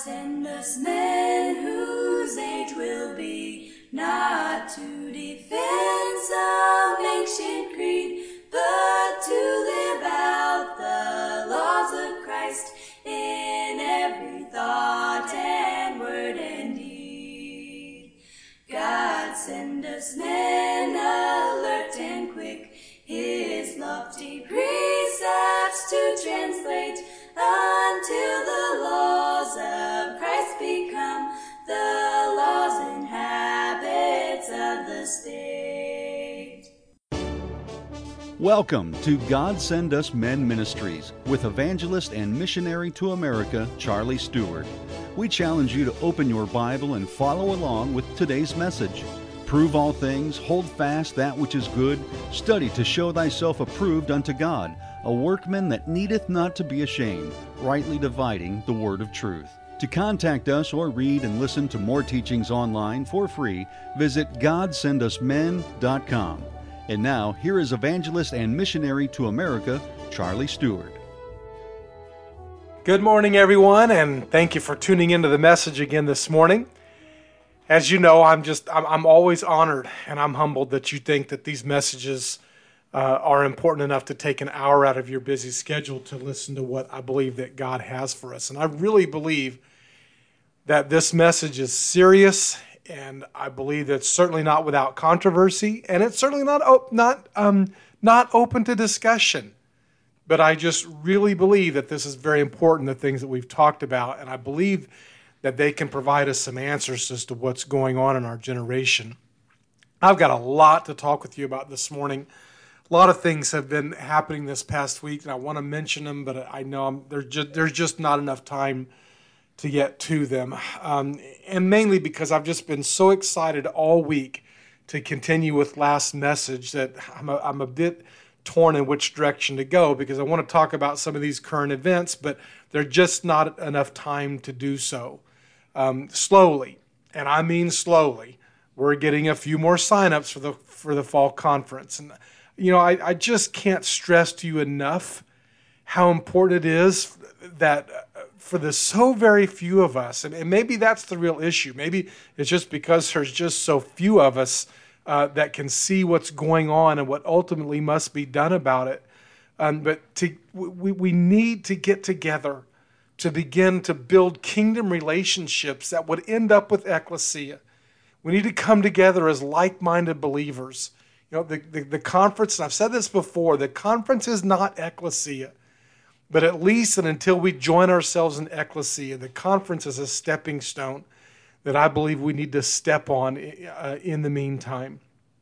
send us men whose age will be not to defend some ancient creed, but to live out the laws of Christ in every thought and word and deed. God send us men alert and quick, his lofty precepts to translate, until the laws of Christ become the laws and habits of the state. Welcome to God Send Us Men Ministries with evangelist and missionary to America, Charlie Stewart. We challenge you to open your Bible and follow along with today's message. Prove all things, hold fast that which is good, study to show thyself approved unto God, a workman that needeth not to be ashamed, rightly dividing the word of truth. To contact us or read and listen to more teachings online for free, visit GodSendUsMen.com. And now, here is evangelist and missionary to America, Charlie Stewart. Good morning, everyone, and thank you for tuning into the message again this morning. As you know, I'm always honored and I'm humbled that you think that these messages are important enough to take an hour out of your busy schedule to listen to what I believe that God has for us. And I really believe that this message is serious, and I believe that it's certainly not without controversy, and it's certainly not open to discussion. But I just really believe that this is very important, the things that we've talked about, and I believe that they can provide us some answers as to what's going on in our generation. I've got a lot to talk with you about this morning. A lot of things have been happening this past week, and I want to mention them, but I know there's just not enough time to get to them. And mainly because I've just been so excited all week to continue with last message that I'm a bit torn in which direction to go, because I want to talk about some of these current events, but there's just not enough time to do so. Slowly, and I mean slowly, we're getting a few more signups for the fall conference. And you know, I just can't stress to you enough how important it is that for the so very few of us, and maybe that's the real issue. Maybe it's just because there's just so few of us that can see what's going on and what ultimately must be done about it. But we need to get together to begin to build kingdom relationships that would end up with ecclesia. We need to come together as like-minded believers. You know, the conference, and I've said this before, the conference is not ecclesia. But at least and until we join ourselves in ecclesia, the conference is a stepping stone that I believe we need to step on in the meantime.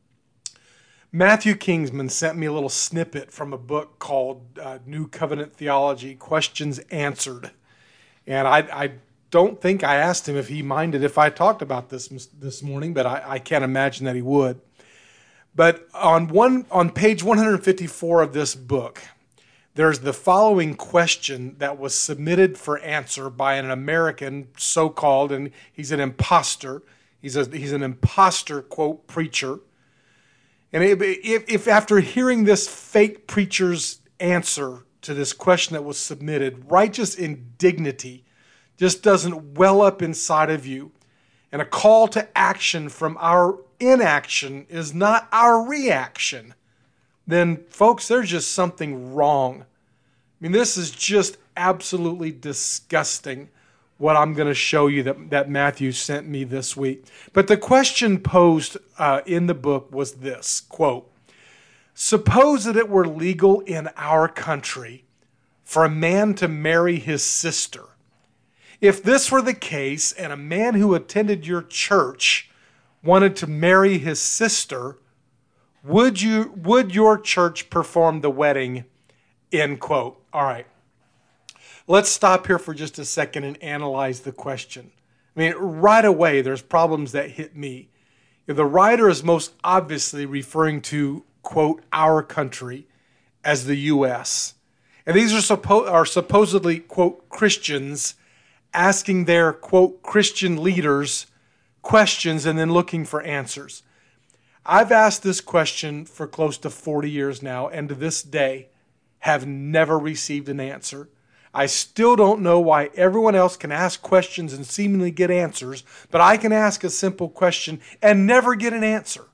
Matthew Kingsman sent me a little snippet from a book called New Covenant Theology, Questions Answered. And I don't think I asked him if he minded if I talked about this morning, but I can't imagine that he would. But on page 154 of this book, there's the following question that was submitted for answer by an American, so-called, and he's an imposter. He's an imposter, quote, preacher. And if after hearing this fake preacher's answer to this question that was submitted, righteous indignity just doesn't well up inside of you, and a call to action from our inaction is not our reaction, then, folks, there's just something wrong. I mean, this is just absolutely disgusting, what I'm going to show you that Matthew sent me this week. But the question posed in the book was this, quote, suppose that it were legal in our country for a man to marry his sister. If this were the case and a man who attended your church wanted to marry his sister, would your church perform the wedding? End quote. All right. Let's stop here for just a second and analyze the question. I mean, right away, there's problems that hit me. The writer is most obviously referring to, quote, our country as the U.S. And these are supposedly, quote, Christians asking their, quote, Christian leaders questions and then looking for answers. I've asked this question for close to 40 years now, and to this day have never received an answer. I still don't know why everyone else can ask questions and seemingly get answers, but I can ask a simple question and never get an answer.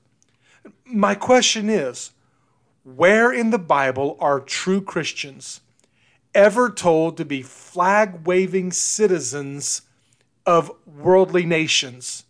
My question is, where in the Bible are true Christians ever told to be flag-waving citizens of worldly nations?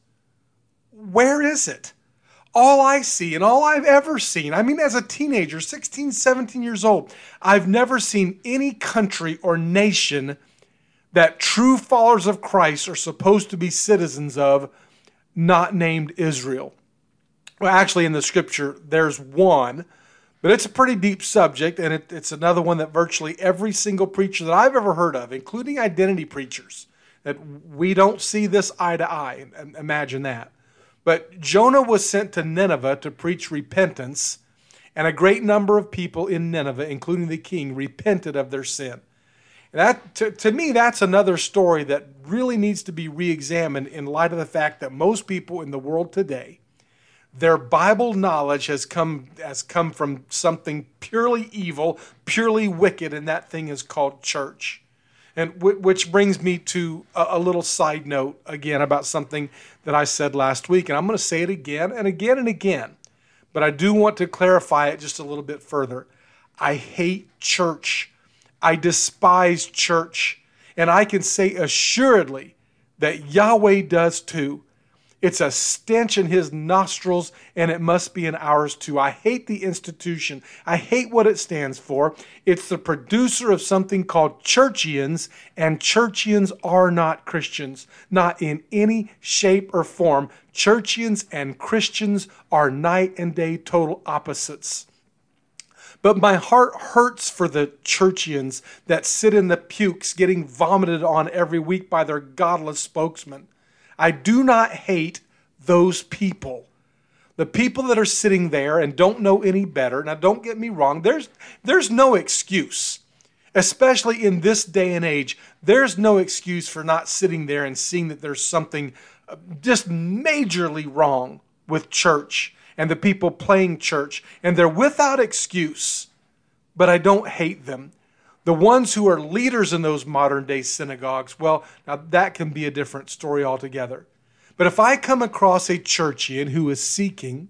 Where is it? All I see and all I've ever seen, as a teenager, 16, 17 years old, I've never seen any country or nation that true followers of Christ are supposed to be citizens of, not named Israel. Well, actually, in the scripture, there's one, but it's a pretty deep subject, and it's another one that virtually every single preacher that I've ever heard of, including identity preachers, that we don't see this eye to eye. Imagine that. But Jonah was sent to Nineveh to preach repentance, and a great number of people in Nineveh, including the king, repented of their sin. And that, to me, that's another story that really needs to be re-examined in light of the fact that most people in the world today, their Bible knowledge has come from something purely evil, purely wicked, and that thing is called church. And which brings me to a little side note again about something that I said last week. And I'm going to say it again and again and again. But I do want to clarify it just a little bit further. I hate church. I despise church. And I can say assuredly that Yahweh does too. It's a stench in his nostrils, and it must be in ours too. I hate the institution. I hate what it stands for. It's the producer of something called churchians, and churchians are not Christians, not in any shape or form. Churchians and Christians are night and day total opposites. But my heart hurts for the churchians that sit in the pukes getting vomited on every week by their godless spokesman. I do not hate those people. The people that are sitting there and don't know any better. Now, don't get me wrong. There's no excuse, especially in this day and age. There's no excuse for not sitting there and seeing that there's something just majorly wrong with church and the people playing church. And they're without excuse, but I don't hate them. The ones who are leaders in those modern day synagogues, well, now that can be a different story altogether. But if I come across a churchian who is seeking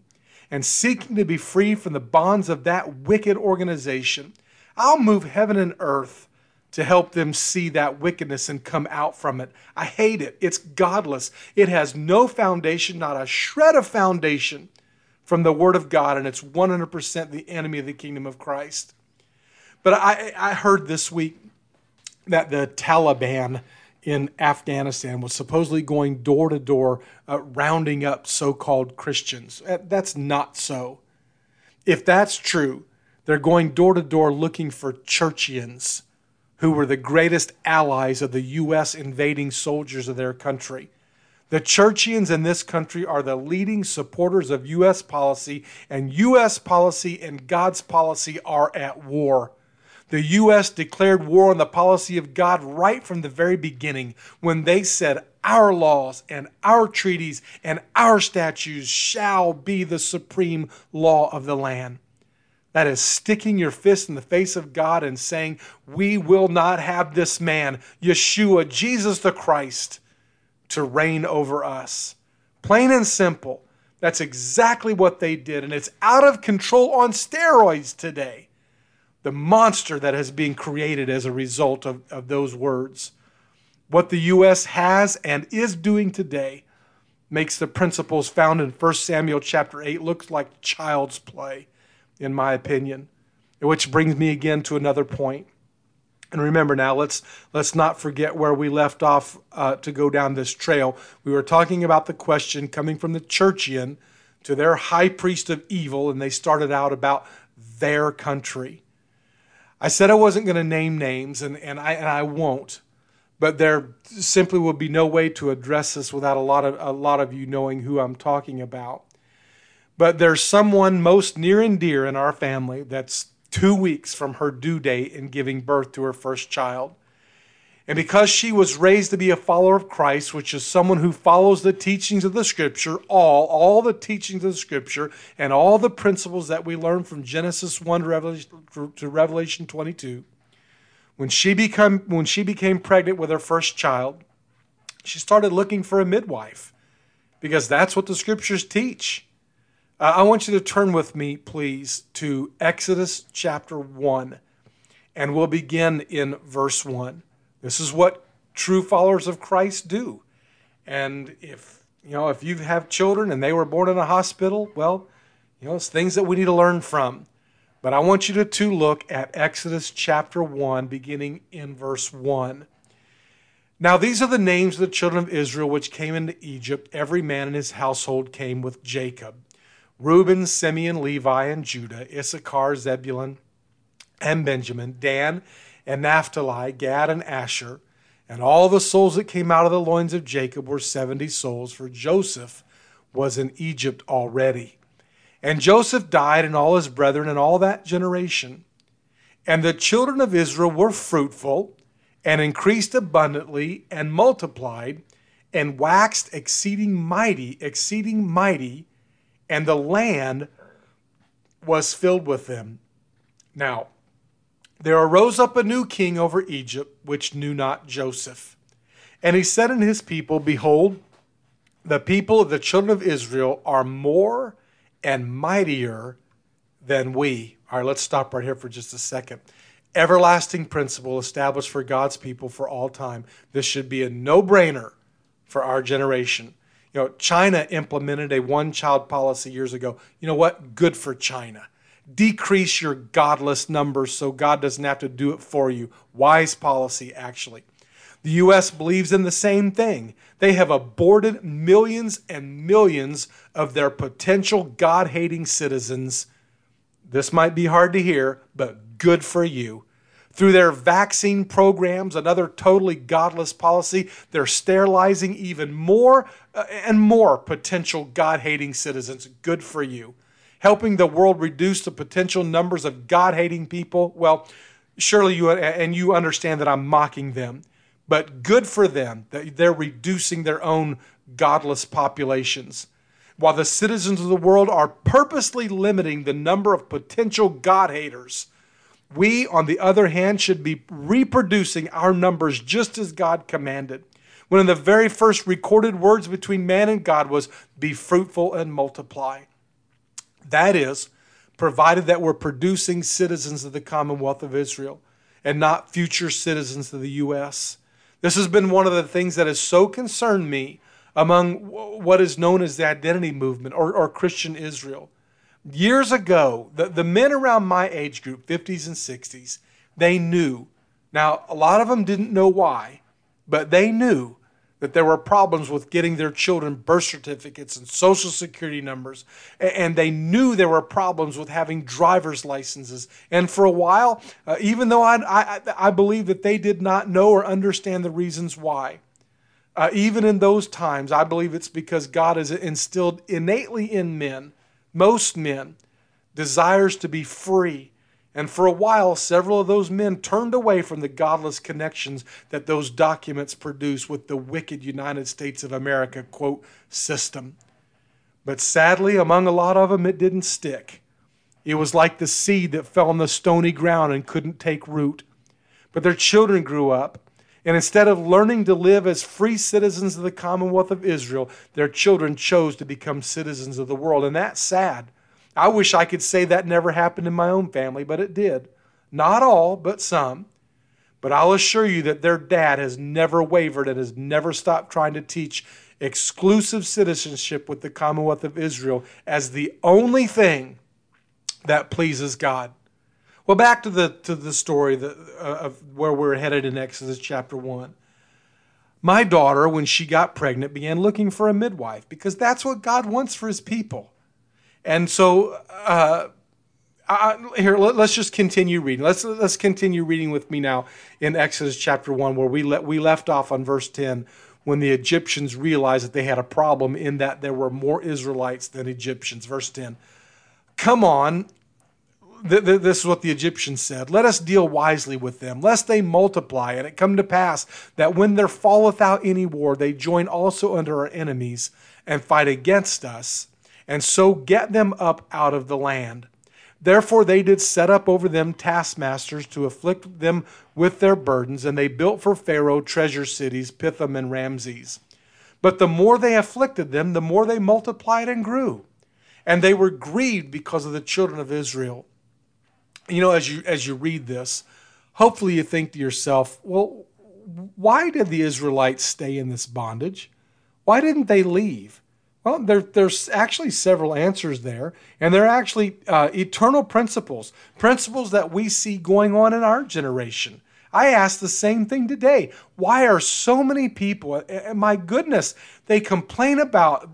to be free from the bonds of that wicked organization, I'll move heaven and earth to help them see that wickedness and come out from it. I hate it. It's godless. It has no foundation, not a shred of foundation from the Word of God, and it's 100% the enemy of the kingdom of Christ. But I heard this week that the Taliban in Afghanistan was supposedly going door to door, rounding up so-called Christians. That's not so. If that's true, they're going door to door looking for churchians who were the greatest allies of the U.S. invading soldiers of their country. The churchians in this country are the leading supporters of U.S. policy, and U.S. policy and God's policy are at war. The U.S. declared war on the policy of God right from the very beginning when they said our laws and our treaties and our statutes shall be the supreme law of the land. That is sticking your fist in the face of God and saying, we will not have this man, Yeshua, Jesus the Christ, to reign over us. Plain and simple. That's exactly what they did, and it's out of control on steroids today. The monster that has been created as a result of those words. What the U.S. has and is doing today makes the principles found in 1 Samuel chapter 8 look like child's play, in my opinion. Which brings me again to another point. And remember now, let's not forget where we left off to go down this trail. We were talking about the question coming from the churchian to their high priest of evil, and they started out about their country. I said I wasn't going to name names, and I won't, but there simply will be no way to address this without a lot of you knowing who I'm talking about. But there's someone most near and dear in our family that's 2 weeks from her due date in giving birth to her first child. And because she was raised to be a follower of Christ, which is someone who follows the teachings of the Scripture, all the teachings of the Scripture, and all the principles that we learn from Genesis 1 to Revelation 22, When she became pregnant with her first child, she started looking for a midwife because that's what the scriptures teach. I want you to turn with me, please, to Exodus chapter 1, and we'll begin in verse 1. This is what true followers of Christ do. And if you have children and they were born in a hospital, well, it's things that we need to learn from. But I want you to look at Exodus chapter 1, beginning in verse 1. Now these are the names of the children of Israel which came into Egypt. Every man in his household came with Jacob. Reuben, Simeon, Levi, and Judah, Issachar, Zebulun, and Benjamin, Dan, and Naphtali, Gad, and Asher. And all the souls that came out of the loins of Jacob were 70 souls, for Joseph was in Egypt already. And Joseph died, and all his brethren, and all that generation. And the children of Israel were fruitful, and increased abundantly, and multiplied, and waxed exceeding mighty, and the land was filled with them. Now, there arose up a new king over Egypt, which knew not Joseph. And he said unto his people, Behold, the people of the children of Israel are more and mightier than we. All right, let's stop right here for just a second. Everlasting principle established for God's people for all time. This should be a no-brainer for our generation. China implemented a one-child policy years ago. You know what? Good for China. Decrease your godless numbers so God doesn't have to do it for you. Wise policy, actually. The U.S. believes in the same thing. They have aborted millions and millions of their potential God-hating citizens. This might be hard to hear, but good for you. Through their vaccine programs, another totally godless policy, they're sterilizing even more and more potential God-hating citizens. Good for you. Helping the world reduce the potential numbers of God-hating people. Well, surely you understand that I'm mocking them. But good for them that they're reducing their own godless populations. While the citizens of the world are purposely limiting the number of potential God-haters, we, on the other hand, should be reproducing our numbers just as God commanded. One of the very first recorded words between man and God was, be fruitful and multiply. That is, provided that we're producing citizens of the Commonwealth of Israel and not future citizens of the U.S. This has been one of the things that has so concerned me among what is known as the identity movement or Christian Israel. Years ago, the men around my age group, 50s and 60s, they knew. Now, a lot of them didn't know why, but they knew that there were problems with getting their children birth certificates and social security numbers. And they knew there were problems with having driver's licenses. And for a while, even though I believe that they did not know or understand the reasons why, even in those times, I believe it's because God has instilled innately in men, most men, desires to be free. And for a while, several of those men turned away from the godless connections that those documents produce with the wicked United States of America, quote, system. But sadly, among a lot of them, it didn't stick. It was like the seed that fell on the stony ground and couldn't take root. But their children grew up, and instead of learning to live as free citizens of the Commonwealth of Israel, their children chose to become citizens of the world, and that's sad. I wish I could say that never happened in my own family, but it did. Not all, but some. But I'll assure you that their dad has never wavered and has never stopped trying to teach exclusive citizenship with the Commonwealth of Israel as the only thing that pleases God. Well, back to the story of where we're headed in Exodus chapter 1. My daughter, when she got pregnant, began looking for a midwife because that's what God wants for his people. And so, let's just continue reading. Let's continue reading with me now in Exodus chapter 1, where we left off on verse 10, when the Egyptians realized that they had a problem in that there were more Israelites than Egyptians. Verse 10, come on, this is what the Egyptians said, let us deal wisely with them, lest they multiply, and it come to pass that when there falleth out any war, they join also under our enemies and fight against us, and so get them up out of the land. Therefore they did set up over them taskmasters to afflict them with their burdens, and they built for Pharaoh treasure cities, Pithom and Ramses. But the more they afflicted them, the more they multiplied and grew. And they were grieved because of the children of Israel. You know, as you read this, hopefully you think to yourself, well, why did the Israelites stay in this bondage? Why didn't they leave? Well, there's actually several answers there, and they're actually eternal principles that we see going on in our generation. I ask the same thing today. Why are so many people, and my goodness, they complain about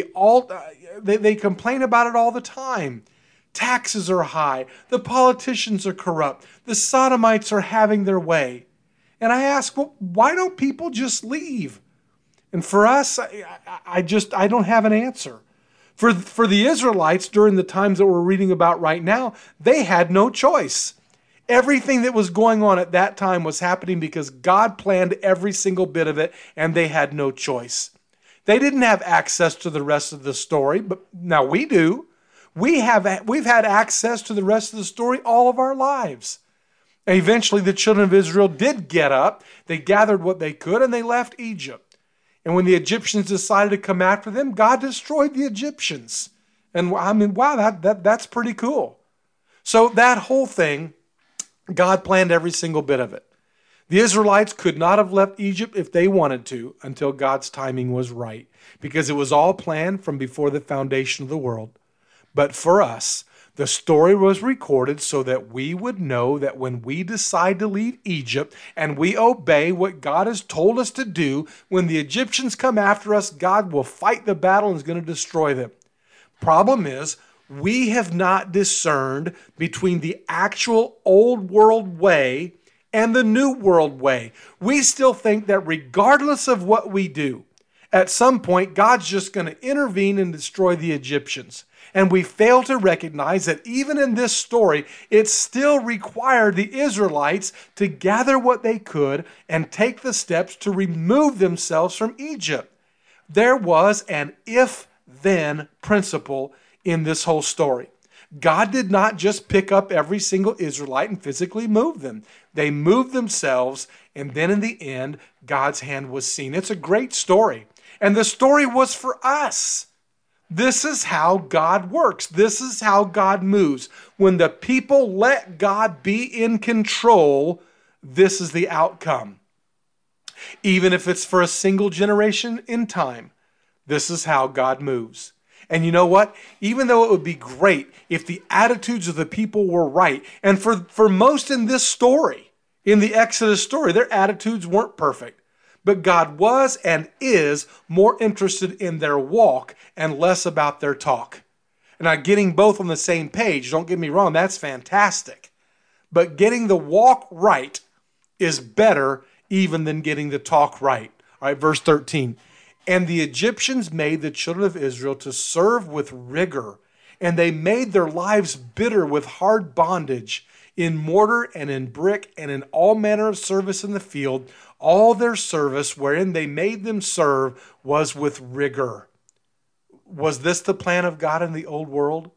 they complain about it all the time. Taxes are high, the politicians are corrupt, the sodomites are having their way. And I ask, well, why don't people just leave? And for us, I don't have an answer. For the Israelites, during the times that we're reading about right now, they had no choice. Everything that was going on at that time was happening because God planned every single bit of it, and they had no choice. They didn't have access to the rest of the story, but now we do. We've had access to the rest of the story all of our lives. And eventually, the children of Israel did get up. They gathered what they could, and they left Egypt. And when the Egyptians decided to come after them, God destroyed the Egyptians. And I mean, wow, that's pretty cool. So that whole thing, God planned every single bit of it. The Israelites could not have left Egypt if they wanted to until God's timing was right, because it was all planned from before the foundation of the world. But for us, the story was recorded so that we would know that when we decide to leave Egypt and we obey what God has told us to do, when the Egyptians come after us, God will fight the battle and is going to destroy them. Problem is, we have not discerned between the actual old world way and the new world way. We still think that regardless of what we do, at some point, God's just going to intervene and destroy the Egyptians. And we fail to recognize that even in this story, it still required the Israelites to gather what they could and take the steps to remove themselves from Egypt. There was an if-then principle in this whole story. God did not just pick up every single Israelite and physically move them. They moved themselves, and then in the end, God's hand was seen. It's a great story. And the story was for us. This is how God works. This is how God moves. When the people let God be in control, this is the outcome. Even if it's for a single generation in time, this is how God moves. And you know what? Even though it would be great if the attitudes of the people were right, and for most in this story, in the Exodus story, their attitudes weren't perfect. But God was and is more interested in their walk and less about their talk. And now getting both on the same page, don't get me wrong, that's fantastic. But getting the walk right is better even than getting the talk right. All right, verse 13. And the Egyptians made the children of Israel to serve with rigor, and they made their lives bitter with hard bondage, in mortar and in brick and in all manner of service in the field. All their service wherein they made them serve was with rigor. Was this the plan of God in the old world?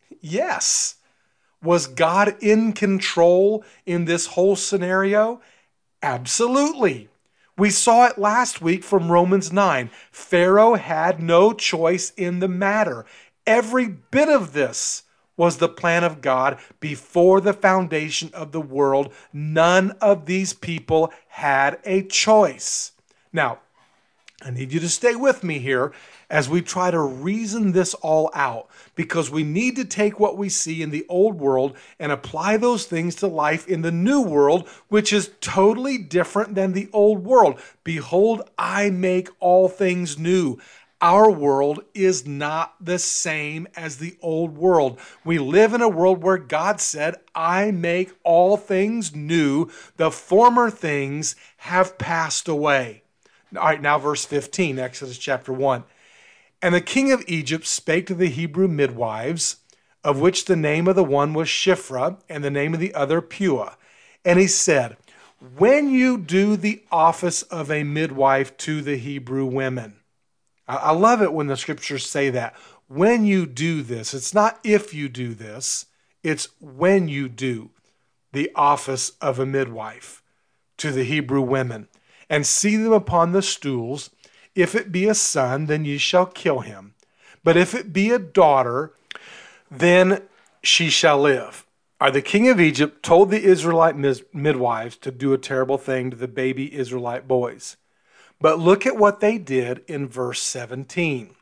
Yes. Was God in control in this whole scenario? Absolutely. We saw it last week from Romans 9. Pharaoh had no choice in the matter. Every bit of this was the plan of God before the foundation of the world. None of these people had a choice. Now, I need you to stay with me here as we try to reason this all out, because we need to take what we see in the old world and apply those things to life in the new world, which is totally different than the old world. Behold, I make all things new. Our world is not the same as the old world. We live in a world where God said, I make all things new. The former things have passed away. All right, now verse 15, Exodus chapter 1. And the king of Egypt spake to the Hebrew midwives, of which the name of the one was Shiphrah, and the name of the other Puah. And he said, when you do the office of a midwife to the Hebrew women. I love it when the scriptures say that. When you do this, it's not if you do this, It's when you do the office of a midwife to the Hebrew women, and see them upon the stools. If it be a son, then ye shall kill him. But if it be a daughter, then she shall live. The king of Egypt told the Israelite midwives to do a terrible thing to the baby Israelite boys. But look at what they did in verse 17.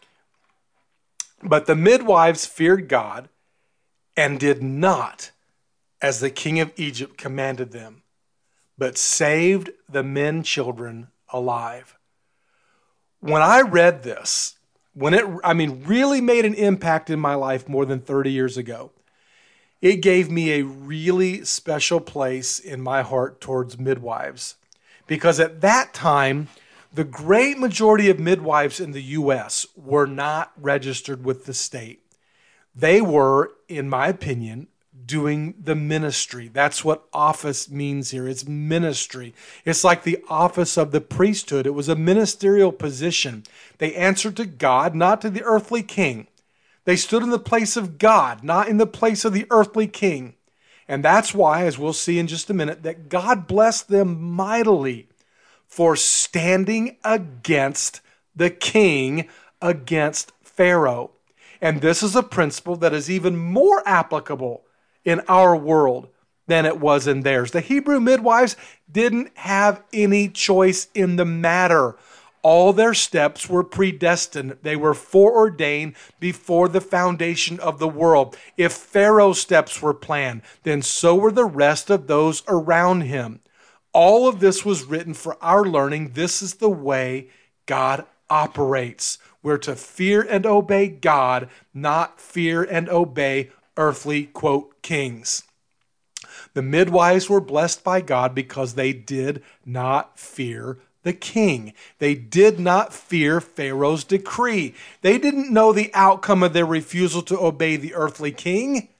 But the midwives feared God and did not as the king of Egypt commanded them, but saved the men children alive. When I read this, when it really made an impact in my life more than 30 years ago, it gave me a really special place in my heart towards midwives. Because at that time, the great majority of midwives in the U.S. were not registered with the state. They were, in my opinion, doing the ministry. That's what office means here. It's ministry. It's like the office of the priesthood. It was a ministerial position. They answered to God, not to the earthly king. They stood in the place of God, not in the place of the earthly king. And that's why, as we'll see in just a minute, that God blessed them mightily for standing against the king, against Pharaoh. And this is a principle that is even more applicable in our world than it was in theirs. The Hebrew midwives didn't have any choice in the matter. All their steps were predestined. They were foreordained before the foundation of the world. If Pharaoh's steps were planned, then so were the rest of those around him. All of this was written for our learning. This is the way God operates. We're to fear and obey God, not fear and obey earthly, quote, kings. The midwives were blessed by God because they did not fear the king. They did not fear Pharaoh's decree. They didn't know the outcome of their refusal to obey the earthly king,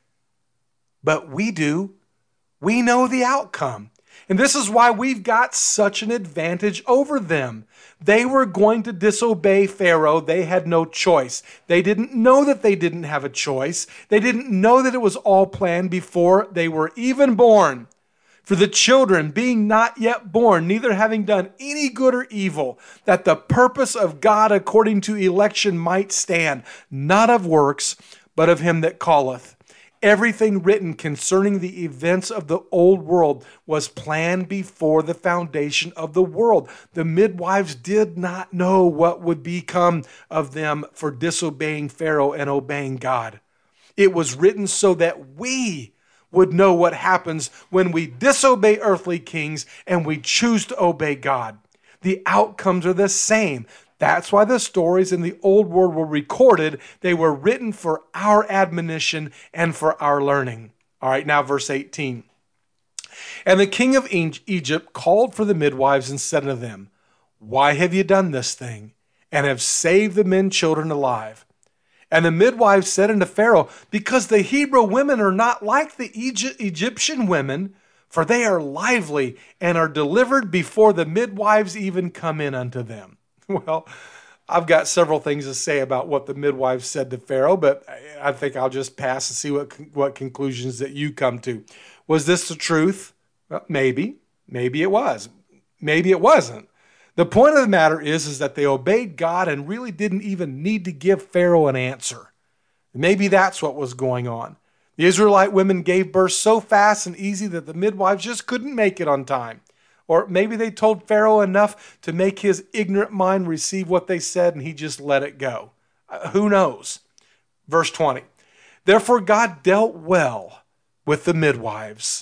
but we do. We know the outcome. And this is why we've got such an advantage over them. They were going to disobey Pharaoh. They had no choice. They didn't know that they didn't have a choice. They didn't know that it was all planned before they were even born. For the children being not yet born, neither having done any good or evil, that the purpose of God according to election might stand, not of works, but of him that calleth. Everything written concerning the events of the old world was planned before the foundation of the world. The midwives did not know what would become of them for disobeying Pharaoh and obeying God. It was written so that we would know what happens when we disobey earthly kings and we choose to obey God. The outcomes are the same. That's why the stories in the old world were recorded. They were written for our admonition and for our learning. All right, now verse 18. And the king of Egypt called for the midwives and said unto them, Why have you done this thing, and have saved the men children alive? And the midwives said unto Pharaoh, Because the Hebrew women are not like the Egyptian women, for they are lively and are delivered before the midwives even come in unto them. Well, I've got several things to say about what the midwives said to Pharaoh, but I think I'll just pass and see what conclusions that you come to. Was this the truth? Well, maybe. Maybe it was. Maybe it wasn't. The point of the matter is that they obeyed God and really didn't even need to give Pharaoh an answer. Maybe that's what was going on. The Israelite women gave birth so fast and easy that the midwives just couldn't make it on time. Or maybe they told Pharaoh enough to make his ignorant mind receive what they said and he just let it go. Who knows? Verse 20. Therefore God dealt well with the midwives.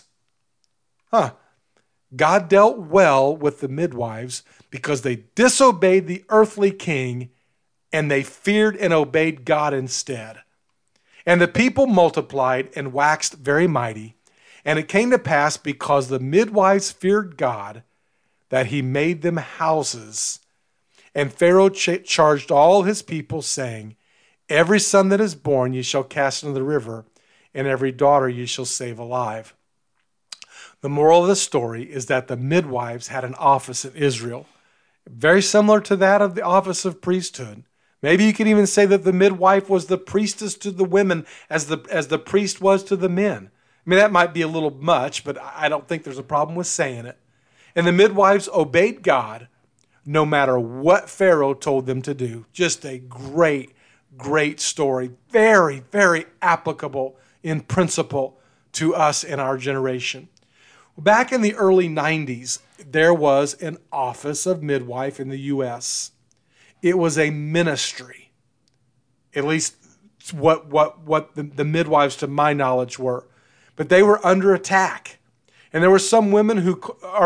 God dealt well with the midwives because they disobeyed the earthly king and they feared and obeyed God instead. And the people multiplied and waxed very mighty. And it came to pass, because the midwives feared God, that he made them houses. And Pharaoh charged all his people, saying, Every son that is born ye shall cast into the river, and every daughter ye shall save alive. The moral of the story is that the midwives had an office in Israel, very similar to that of the office of priesthood. Maybe you could even say that the midwife was the priestess to the women as the priest was to the men. I mean, that might be a little much, but I don't think there's a problem with saying it. And the midwives obeyed God no matter what Pharaoh told them to do. Just a great, great story. Very, very applicable in principle to us in our generation. Back in the early 90s, there was an office of midwife in the U.S. It was a ministry, at least what the midwives, to my knowledge, were. But they were under attack. And there were some women who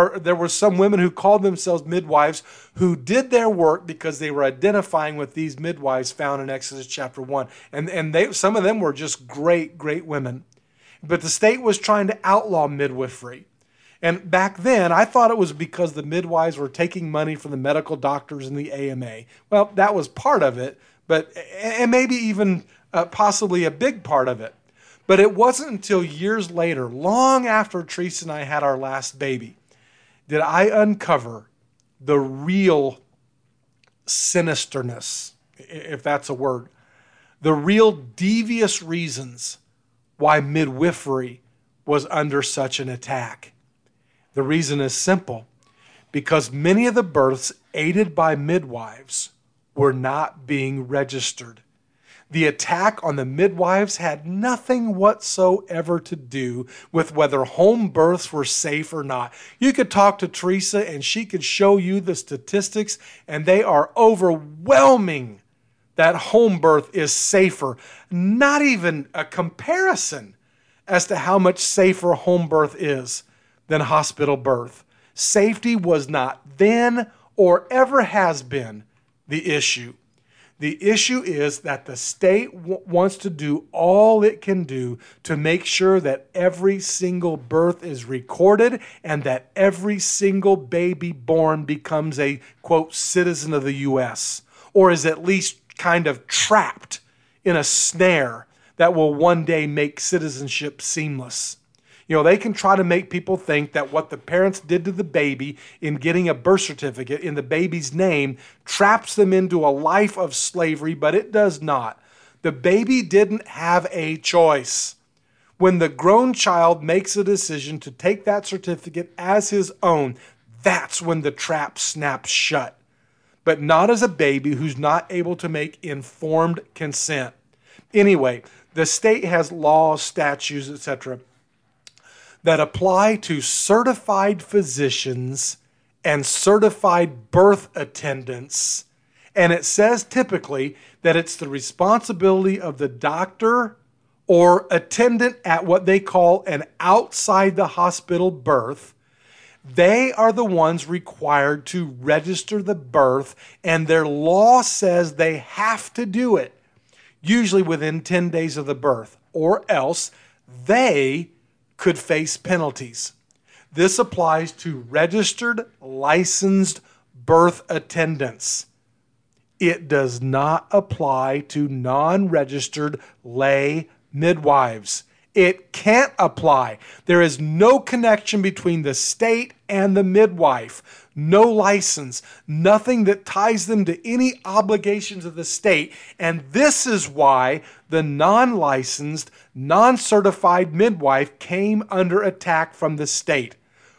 called themselves midwives who did their work because they were identifying with these midwives found in Exodus chapter 1. And some of them were just great, great women. But the state was trying to outlaw midwifery. And back then, I thought it was because the midwives were taking money from the medical doctors and the AMA. Well, that was part of it, and maybe even possibly a big part of it. But it wasn't until years later, long after Teresa and I had our last baby, did I uncover the real sinisterness, if that's a word, the real devious reasons why midwifery was under such an attack. The reason is simple, because many of the births aided by midwives were not being registered. The attack on the midwives had nothing whatsoever to do with whether home births were safe or not. You could talk to Teresa and she could show you the statistics, and they are overwhelming that home birth is safer. Not even a comparison as to how much safer home birth is than hospital birth. Safety was not then or ever has been the issue. The issue is that the state wants to do all it can do to make sure that every single birth is recorded and that every single baby born becomes a, quote, citizen of the U.S. or is at least kind of trapped in a snare that will one day make citizenship seamless. You know, they can try to make people think that what the parents did to the baby in getting a birth certificate in the baby's name traps them into a life of slavery, but it does not. The baby didn't have a choice. When the grown child makes a decision to take that certificate as his own, that's when the trap snaps shut. But not as a baby who's not able to make informed consent. Anyway, the state has laws, statutes, etc., that apply to certified physicians and certified birth attendants. And it says typically that it's the responsibility of the doctor or attendant at what they call an outside the hospital birth. They are the ones required to register the birth, and their law says they have to do it, usually within 10 days of the birth, or else they could face penalties. This applies to registered, licensed birth attendants. It does not apply to non-registered lay midwives. It can't apply. There is no connection between the state and the midwife. No license. Nothing that ties them to any obligations of the state. And this is why the non-licensed, non-certified midwife came under attack from the state.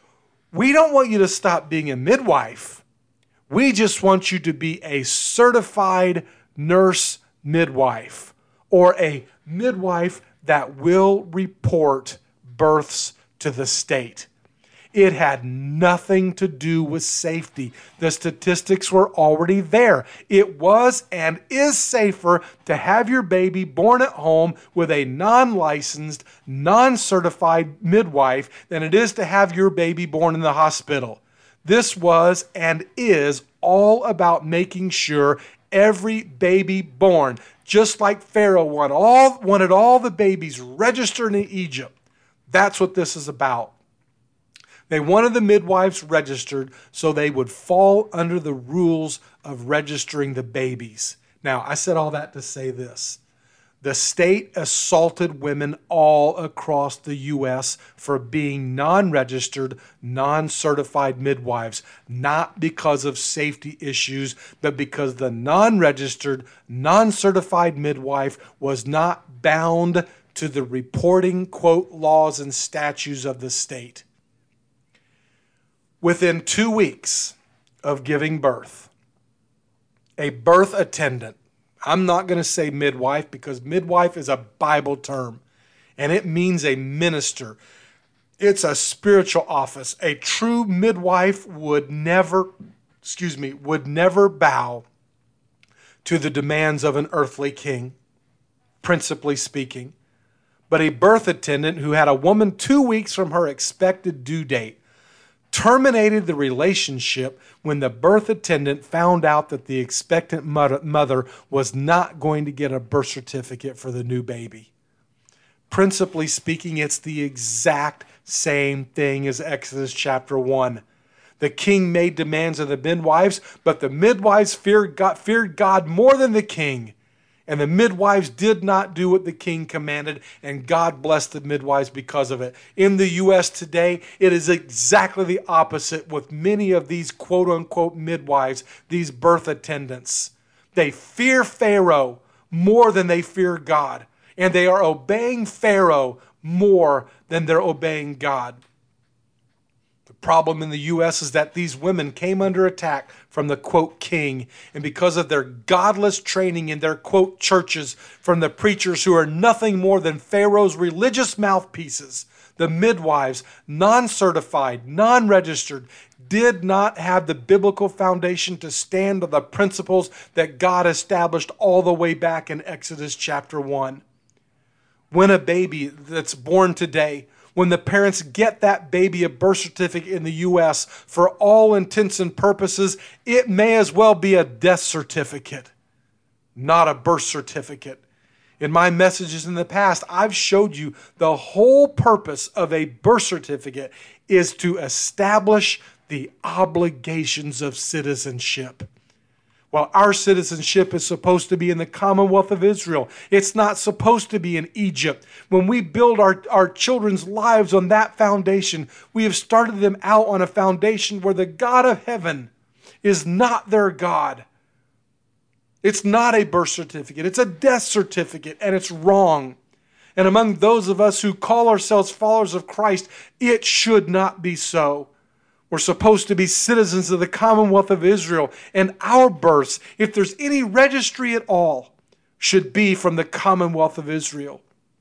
We don't want you to stop being a midwife. We just want you to be a certified nurse midwife or a midwife that will report births to the state. It had nothing to do with safety. The statistics were already there. It was and is safer to have your baby born at home with a non-licensed, non-certified midwife than it is to have your baby born in the hospital. This was and is all about making sure every baby born, just like Pharaoh wanted all the babies registered in Egypt. That's what this is about. They wanted the midwives registered so they would fall under the rules of registering the babies. Now, I said all that to say this. The state assaulted women all across the U.S. for being non-registered, non-certified midwives, not because of safety issues, but because the non-registered, non-certified midwife was not bound to the reporting, quote, laws and statutes of the state. Within 2 weeks of giving birth, a birth attendant, I'm not going to say midwife because midwife is a Bible term and it means a minister. It's a spiritual office. A true midwife would never bow to the demands of an earthly king, principally speaking. But a birth attendant who had a woman 2 weeks from her expected due date terminated the relationship when the birth attendant found out that the expectant mother was not going to get a birth certificate for the new baby. Principally speaking, it's the exact same thing as Exodus chapter 1. The king made demands of the midwives, but the midwives feared God more than the king. And the midwives did not do what the king commanded, and God blessed the midwives because of it. In the U.S. today, it is exactly the opposite with many of these quote-unquote midwives, these birth attendants. They fear Pharaoh more than they fear God, and they are obeying Pharaoh more than they're obeying God. The problem in the U.S. is that these women came under attack from the, quote, king, and because of their godless training in their, quote, churches from the preachers who are nothing more than Pharaoh's religious mouthpieces, the midwives, non-certified, non-registered, did not have the biblical foundation to stand on the principles that God established all the way back in Exodus chapter 1. When a baby that's born today, when the parents get that baby a birth certificate in the U.S., for all intents and purposes, it may as well be a death certificate, not a birth certificate. In my messages in the past, I've showed you the whole purpose of a birth certificate is to establish the obligations of citizenship. Well, our citizenship is supposed to be in the Commonwealth of Israel. It's not supposed to be in Egypt. When we build our children's lives on that foundation, we have started them out on a foundation where the God of heaven is not their God. It's not a birth certificate. It's a death certificate, and it's wrong. And among those of us who call ourselves followers of Christ, it should not be so. We're supposed to be citizens of the Commonwealth of Israel, and our births, if there's any registry at all, should be from the Commonwealth of Israel.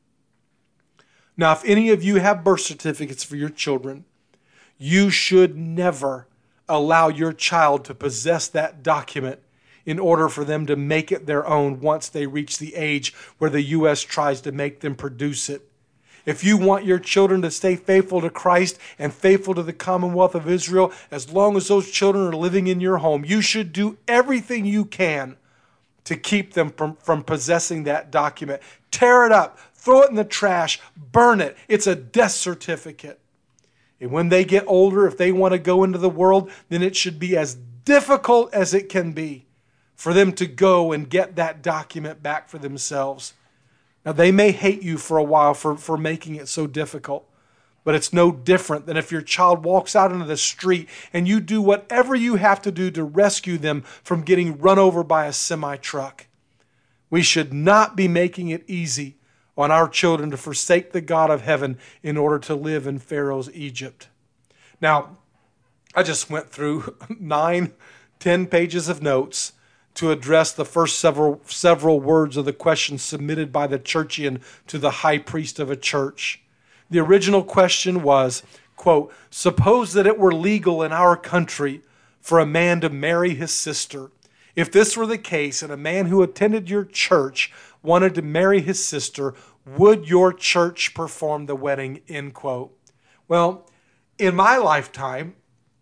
Now, if any of you have birth certificates for your children, you should never allow your child to possess that document in order for them to make it their own once they reach the age where the U.S. tries to make them produce it. If you want your children to stay faithful to Christ and faithful to the Commonwealth of Israel, as long as those children are living in your home, you should do everything you can to keep them from possessing that document. Tear it up, throw it in the trash, burn it. It's a death certificate. And when they get older, if they want to go into the world, then it should be as difficult as it can be for them to go and get that document back for themselves. Now, they may hate you for a while for making it so difficult, but it's no different than if your child walks out into the street and you do whatever you have to do to rescue them from getting run over by a semi-truck. We should not be making it easy on our children to forsake the God of heaven in order to live in Pharaoh's Egypt. Now, I just went through 9, 10 pages of notes to address the first several words of the question submitted by the churchian to the high priest of a church. The original question was, quote, suppose that it were legal in our country for a man to marry his sister. If this were the case and a man who attended your church wanted to marry his sister, would your church perform the wedding, end quote. Well, in my lifetime,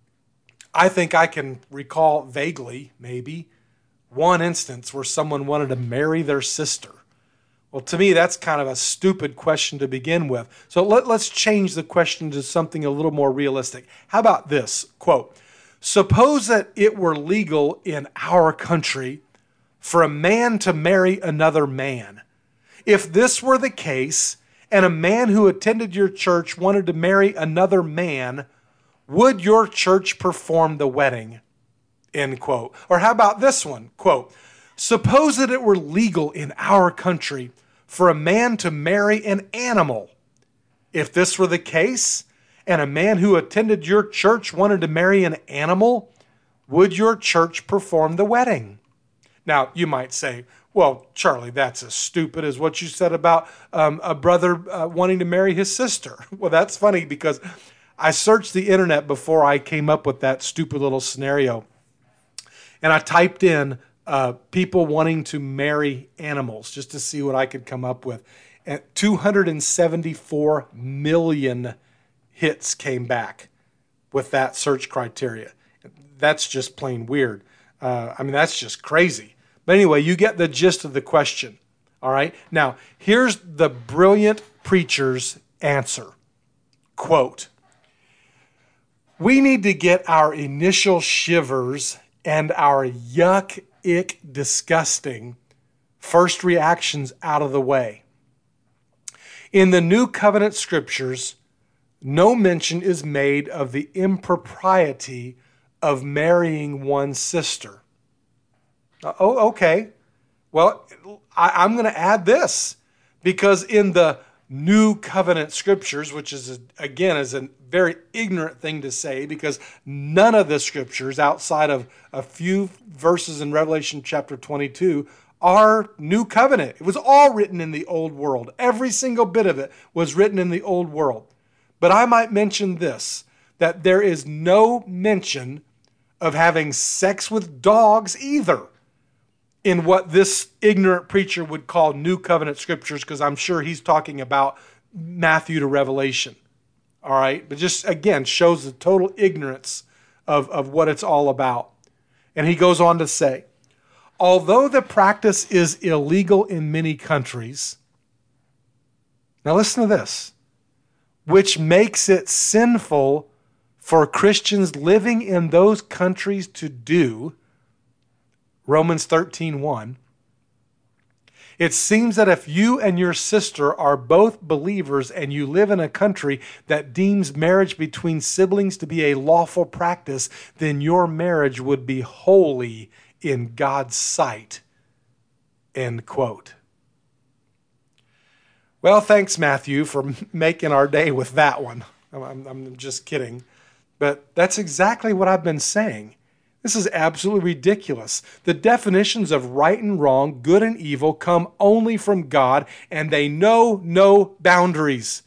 I think I can recall vaguely, maybe, one instance where someone wanted to marry their sister. Well, to me, that's kind of a stupid question to begin with. So let's change the question to something a little more realistic. How about this? Quote, suppose that it were legal in our country for a man to marry another man. If this were the case, and a man who attended your church wanted to marry another man, would your church perform the wedding? End quote. Or how about this one? Quote, suppose that it were legal in our country for a man to marry an animal. If this were the case, and a man who attended your church wanted to marry an animal, would your church perform the wedding? Now, you might say, well, Charlie, that's as stupid as what you said about a brother wanting to marry his sister. Well, that's funny because I searched the internet before I came up with that stupid little scenario. And I typed in people wanting to marry animals just to see what I could come up with. And 274 million hits came back with that search criteria. That's just plain weird. That's just crazy. But anyway, you get the gist of the question. All right. Now, here's the brilliant preacher's answer. Quote, we need to get our initial shivers and our yuck, ick, disgusting first reactions out of the way. In the New Covenant scriptures, no mention is made of the impropriety of marrying one's sister. Oh, okay. Well, I'm going to add this because in the New Covenant scriptures, which is, again, is a very ignorant thing to say because none of the scriptures outside of a few verses in Revelation chapter 22 are New Covenant. It was all written in the Old World. Every single bit of it was written in the Old World. But I might mention this, that there is no mention of having sex with dogs either in what this ignorant preacher would call New Covenant scriptures, because I'm sure he's talking about Matthew to Revelation. All right? But just, again, shows the total ignorance of what it's all about. And he goes on to say, although the practice is illegal in many countries, now listen to this, which makes it sinful for Christians living in those countries to do, Romans 13:1, it seems that if you and your sister are both believers and you live in a country that deems marriage between siblings to be a lawful practice, then your marriage would be holy in God's sight. End quote. Well, thanks, Matthew, for making our day with that one. I'm just kidding. But that's exactly what I've been saying. This is absolutely ridiculous. The definitions of right and wrong, good and evil, come only from God, and they know no boundaries.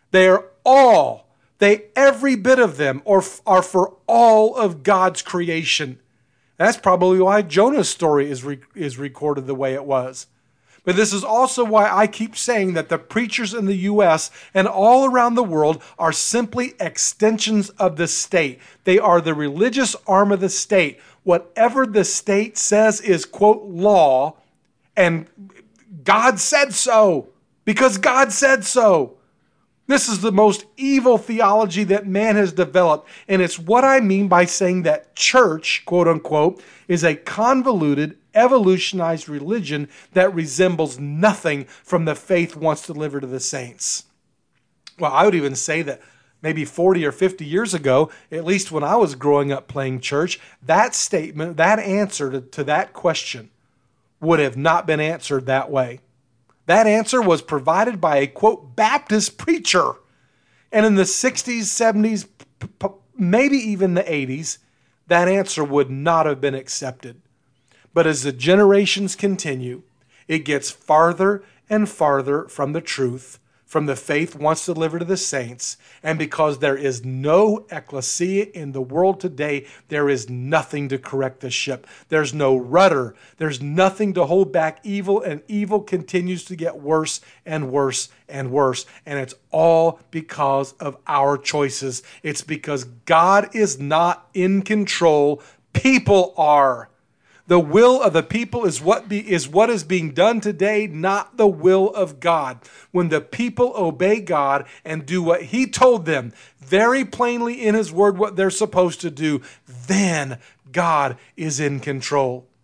Every bit of them are for all of God's creation. That's probably why Jonah's story is recorded the way it was. But this is also why I keep saying that the preachers in the U.S. and all around the world are simply extensions of the state. They are the religious arm of the state. Whatever the state says is, quote, law, and God said so, because God said so. This is the most evil theology that man has developed, and it's what I mean by saying that church, quote unquote, is a convoluted, evolutionized religion that resembles nothing from the faith once delivered to the saints. Well, I would even say that maybe 40 or 50 years ago, at least when I was growing up playing church, that statement, that answer to that question would have not been answered that way. That answer was provided by a, quote, Baptist preacher. And in the 60s, 70s, maybe even the 80s, that answer would not have been accepted. But as the generations continue, it gets farther and farther from the truth, from the faith once delivered to the saints. And because there is no ecclesia in the world today, there is nothing to correct the ship. There's no rudder. There's nothing to hold back evil, and evil continues to get worse and worse and worse. And it's all because of our choices. It's because God is not in control. People are. The will of the people is what is being done today, not the will of God. When the people obey God and do what He told them very plainly in His Word what they're supposed to do, then God is in control.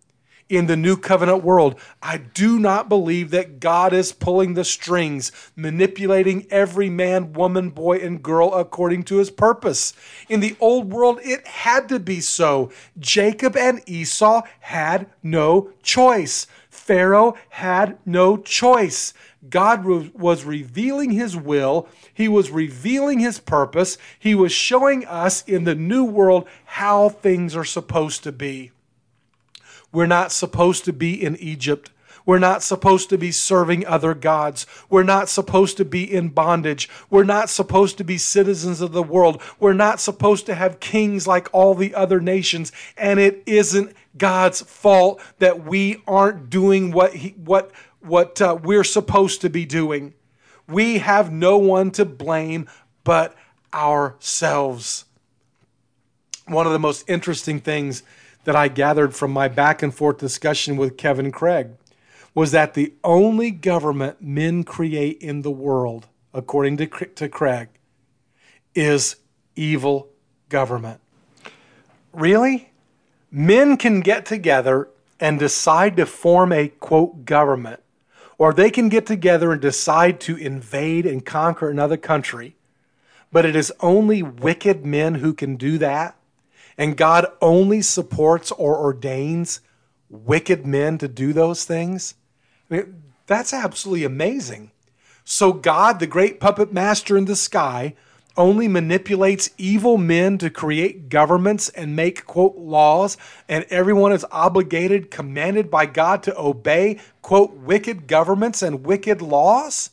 in the new covenant world. I do not believe that God is pulling the strings, manipulating every man, woman, boy, and girl according to his purpose. In the old world, it had to be so. Jacob and Esau had no choice. Pharaoh had no choice. God was revealing his will. He was revealing his purpose. He was showing us in the new world how things are supposed to be. We're not supposed to be in Egypt. We're not supposed to be serving other gods. We're not supposed to be in bondage. We're not supposed to be citizens of the world. We're not supposed to have kings like all the other nations. And it isn't God's fault that we aren't doing what we're supposed to be doing. We have no one to blame but ourselves. One of the most interesting things that I gathered from my back and forth discussion with Kevin Craig was that the only government men create in the world, according to Craig, is evil government. Really? Men can get together and decide to form a, quote, government, or they can get together and decide to invade and conquer another country, but it is only wicked men who can do that, and God only supports or ordains wicked men to do those things? I mean, that's absolutely amazing. So God, the great puppet master in the sky, only manipulates evil men to create governments and make, quote, laws, and everyone is obligated, commanded by God to obey, quote, wicked governments and wicked laws?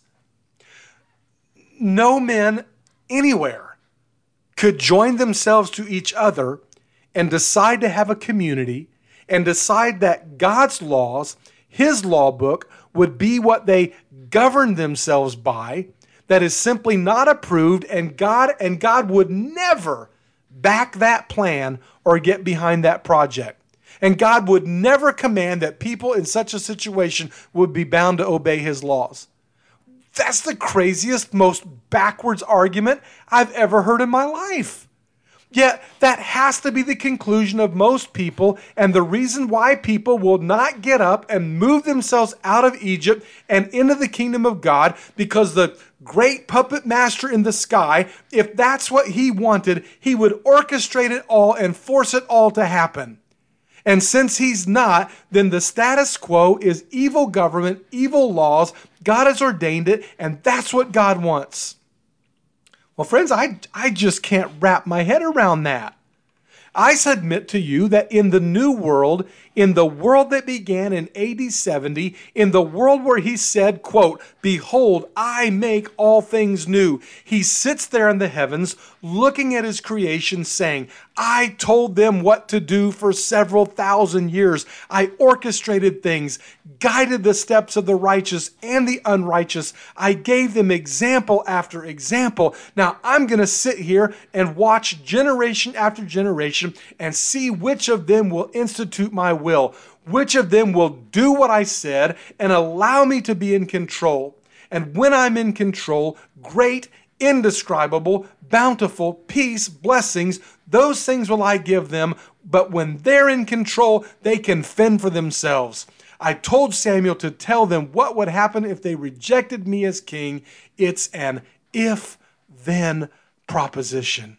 No men anywhere could join themselves to each other and decide to have a community and decide that God's laws, his law book, would be what they govern themselves by. That is simply not approved, and God would never back that plan or get behind that project. And God would never command that people in such a situation would be bound to obey his laws. That's the craziest, most backwards argument I've ever heard in my life. Yet that has to be the conclusion of most people, and the reason why people will not get up and move themselves out of Egypt and into the kingdom of God, because the great puppet master in the sky, if that's what he wanted, he would orchestrate it all and force it all to happen. And since he's not, then the status quo is evil government, evil laws. God has ordained it, and that's what God wants. Well, friends, I just can't wrap my head around that. I submit to you that in the new world, in the world that began in AD 70, in the world where he said, quote, "Behold, I make all things new," he sits there in the heavens looking at his creation saying, "I told them what to do for several thousand years. I orchestrated things, guided the steps of the righteous and the unrighteous. I gave them example after example. Now I'm going to sit here and watch generation after generation and see which of them will institute my will, which of them will do what I said and allow me to be in control. And when I'm in control, great, indescribable, bountiful, peace, blessings, those things will I give them. But when they're in control, they can fend for themselves. I told Samuel to tell them what would happen if they rejected me as king. It's an if-then proposition."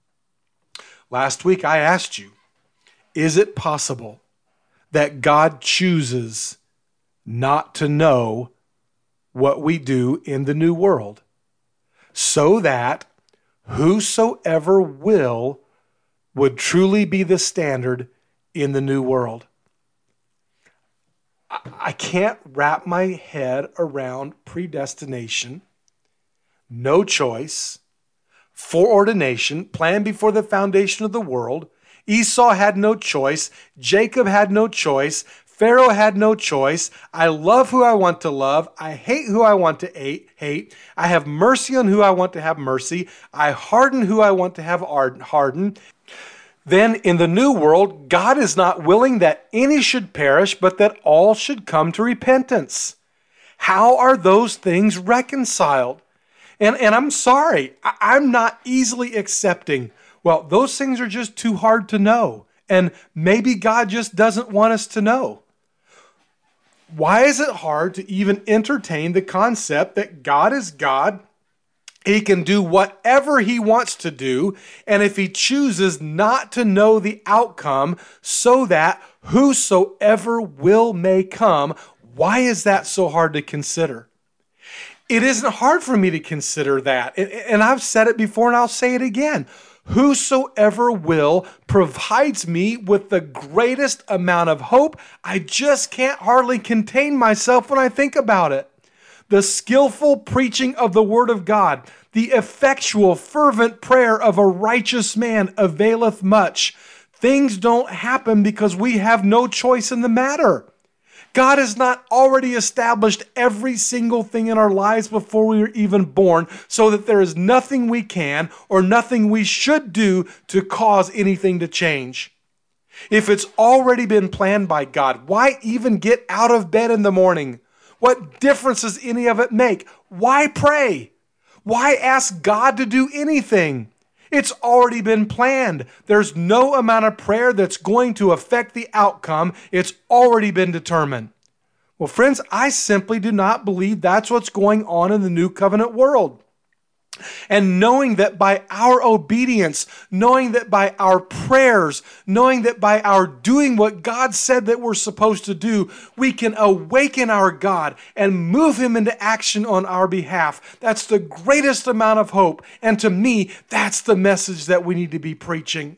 Last week I asked you, is it possible that God chooses not to know what we do in the new world, so that whosoever will would truly be the standard in the new world? I can't wrap my head around predestination, no choice, foreordination, planned before the foundation of the world. Esau had no choice. Jacob had no choice. Pharaoh had no choice. I love who I want to love. I hate who I want to hate. I have mercy on who I want to have mercy. I harden who I want to have hardened. Then in the new world, God is not willing that any should perish, but that all should come to repentance. How are those things reconciled? And I'm sorry, I'm not easily accepting, well, those things are just too hard to know, and maybe God just doesn't want us to know. Why is it hard to even entertain the concept that God is God? He can do whatever he wants to do, and if he chooses not to know the outcome, so that whosoever will may come, why is that so hard to consider? It isn't hard for me to consider that, and I've said it before and I'll say it again. Whosoever will provides me with the greatest amount of hope. I just can't hardly contain myself when I think about it. The skillful preaching of the word of God, the effectual, fervent prayer of a righteous man availeth much. Things don't happen because we have no choice in the matter. God has not already established every single thing in our lives before we were even born, so that there is nothing we can or nothing we should do to cause anything to change. If it's already been planned by God, why even get out of bed in the morning? What difference does any of it make? Why pray? Why ask God to do anything? It's already been planned. There's no amount of prayer that's going to affect the outcome. It's already been determined. Well, friends, I simply do not believe that's what's going on in the New Covenant world. And knowing that by our obedience, knowing that by our prayers, knowing that by our doing what God said that we're supposed to do, we can awaken our God and move him into action on our behalf. That's the greatest amount of hope. And to me, that's the message that we need to be preaching.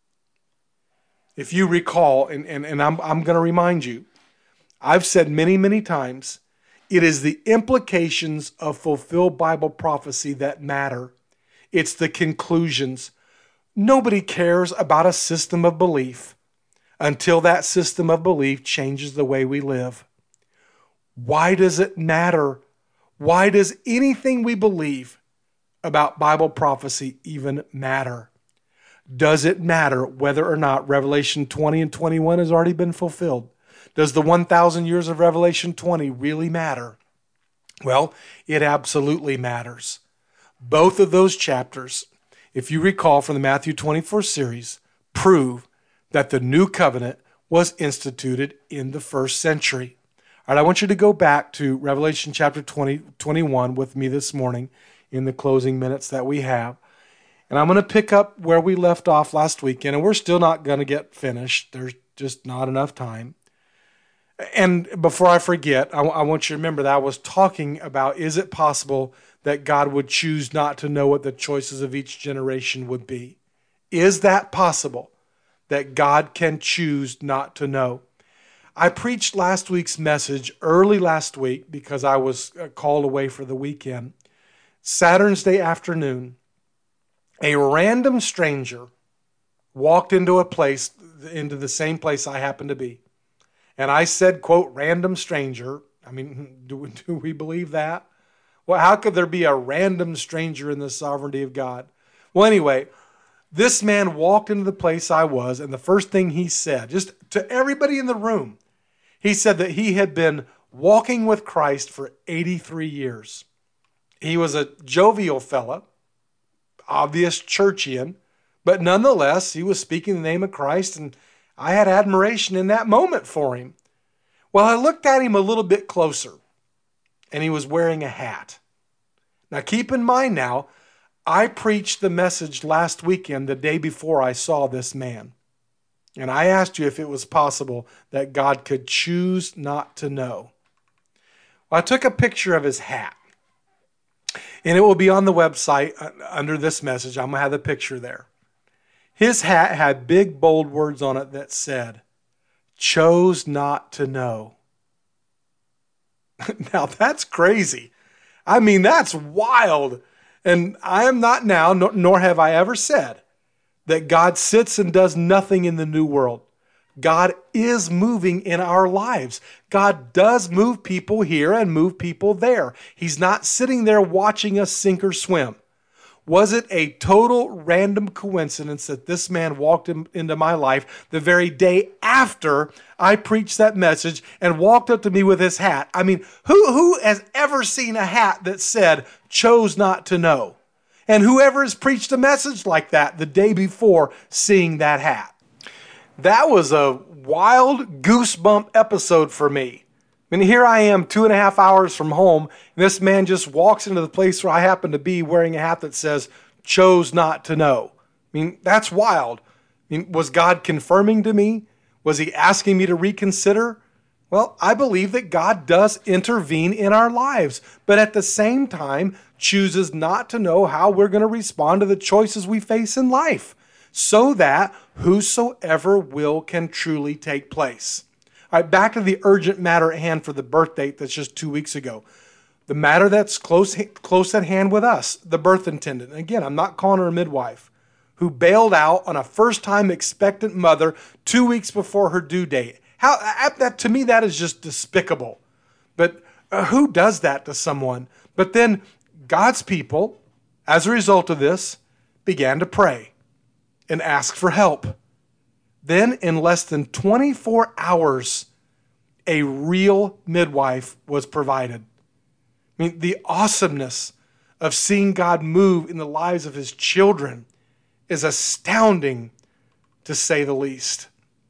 If you recall, and I'm going to remind you, I've said many, many times, it is the implications of fulfilled Bible prophecy that matter. It's the conclusions. Nobody cares about a system of belief until that system of belief changes the way we live. Why does it matter? Why does anything we believe about Bible prophecy even matter? Does it matter whether or not Revelation 20 and 21 has already been fulfilled? Does the 1,000 years of Revelation 20 really matter? Well, it absolutely matters. Both of those chapters, if you recall from the Matthew 24 series, prove that the new covenant was instituted in the first century. All right, I want you to go back to Revelation chapter 21 with me this morning in the closing minutes that we have. And I'm going to pick up where we left off last weekend, and we're still not going to get finished. There's just not enough time. And before I forget, I want you to remember that I was talking about, is it possible that God would choose not to know what the choices of each generation would be? Is that possible, that God can choose not to know? I preached last week's message early last week because I was called away for the weekend. Saturn's Day afternoon, a random stranger walked into the same place I happened to be. And I said, quote, random stranger. I mean, do we believe that? Well, how could there be a random stranger in the sovereignty of God? Well, anyway, this man walked into the place I was, and the first thing he said, just to everybody in the room, he said that he had been walking with Christ for 83 years. He was a jovial fella, obvious churchian, but nonetheless, he was speaking the name of Christ, and I had admiration in that moment for him. Well, I looked at him a little bit closer, and he was wearing a hat. Now, keep in mind now, I preached the message last weekend, the day before I saw this man. And I asked you if it was possible that God could choose not to know. Well, I took a picture of his hat, and it will be on the website under this message. I'm going to have the picture there. His hat had big, bold words on it that said, chose not to know. Now, that's crazy. I mean, that's wild. And I am not now, nor have I ever said, that God sits and does nothing in the new world. God is moving in our lives. God does move people here and move people there. He's not sitting there watching us sink or swim. Was it a total random coincidence that this man walked into my life the very day after I preached that message and walked up to me with his hat? I mean, who has ever seen a hat that said, chose not to know? And whoever has preached a message like that the day before seeing that hat? That was a wild goosebump episode for me. I mean, here I am 2.5 hours from home, and this man just walks into the place where I happen to be wearing a hat that says, chose not to know. I mean, that's wild. I mean, was God confirming to me? Was he asking me to reconsider? Well, I believe that God does intervene in our lives, but at the same time chooses not to know how we're going to respond to the choices we face in life, so that whosoever will can truly take place. All right, back to the urgent matter at hand for the birth date that's just 2 weeks ago. The matter that's close at hand with us, the birth attendant. Again, I'm not calling her a midwife, who bailed out on a first-time expectant mother 2 weeks before her due date. That to me, that is just despicable. But who does that to someone? But then God's people, as a result of this, began to pray and ask for help. Then, in less than 24 hours, a real midwife was provided. I mean, the awesomeness of seeing God move in the lives of his children is astounding, to say the least.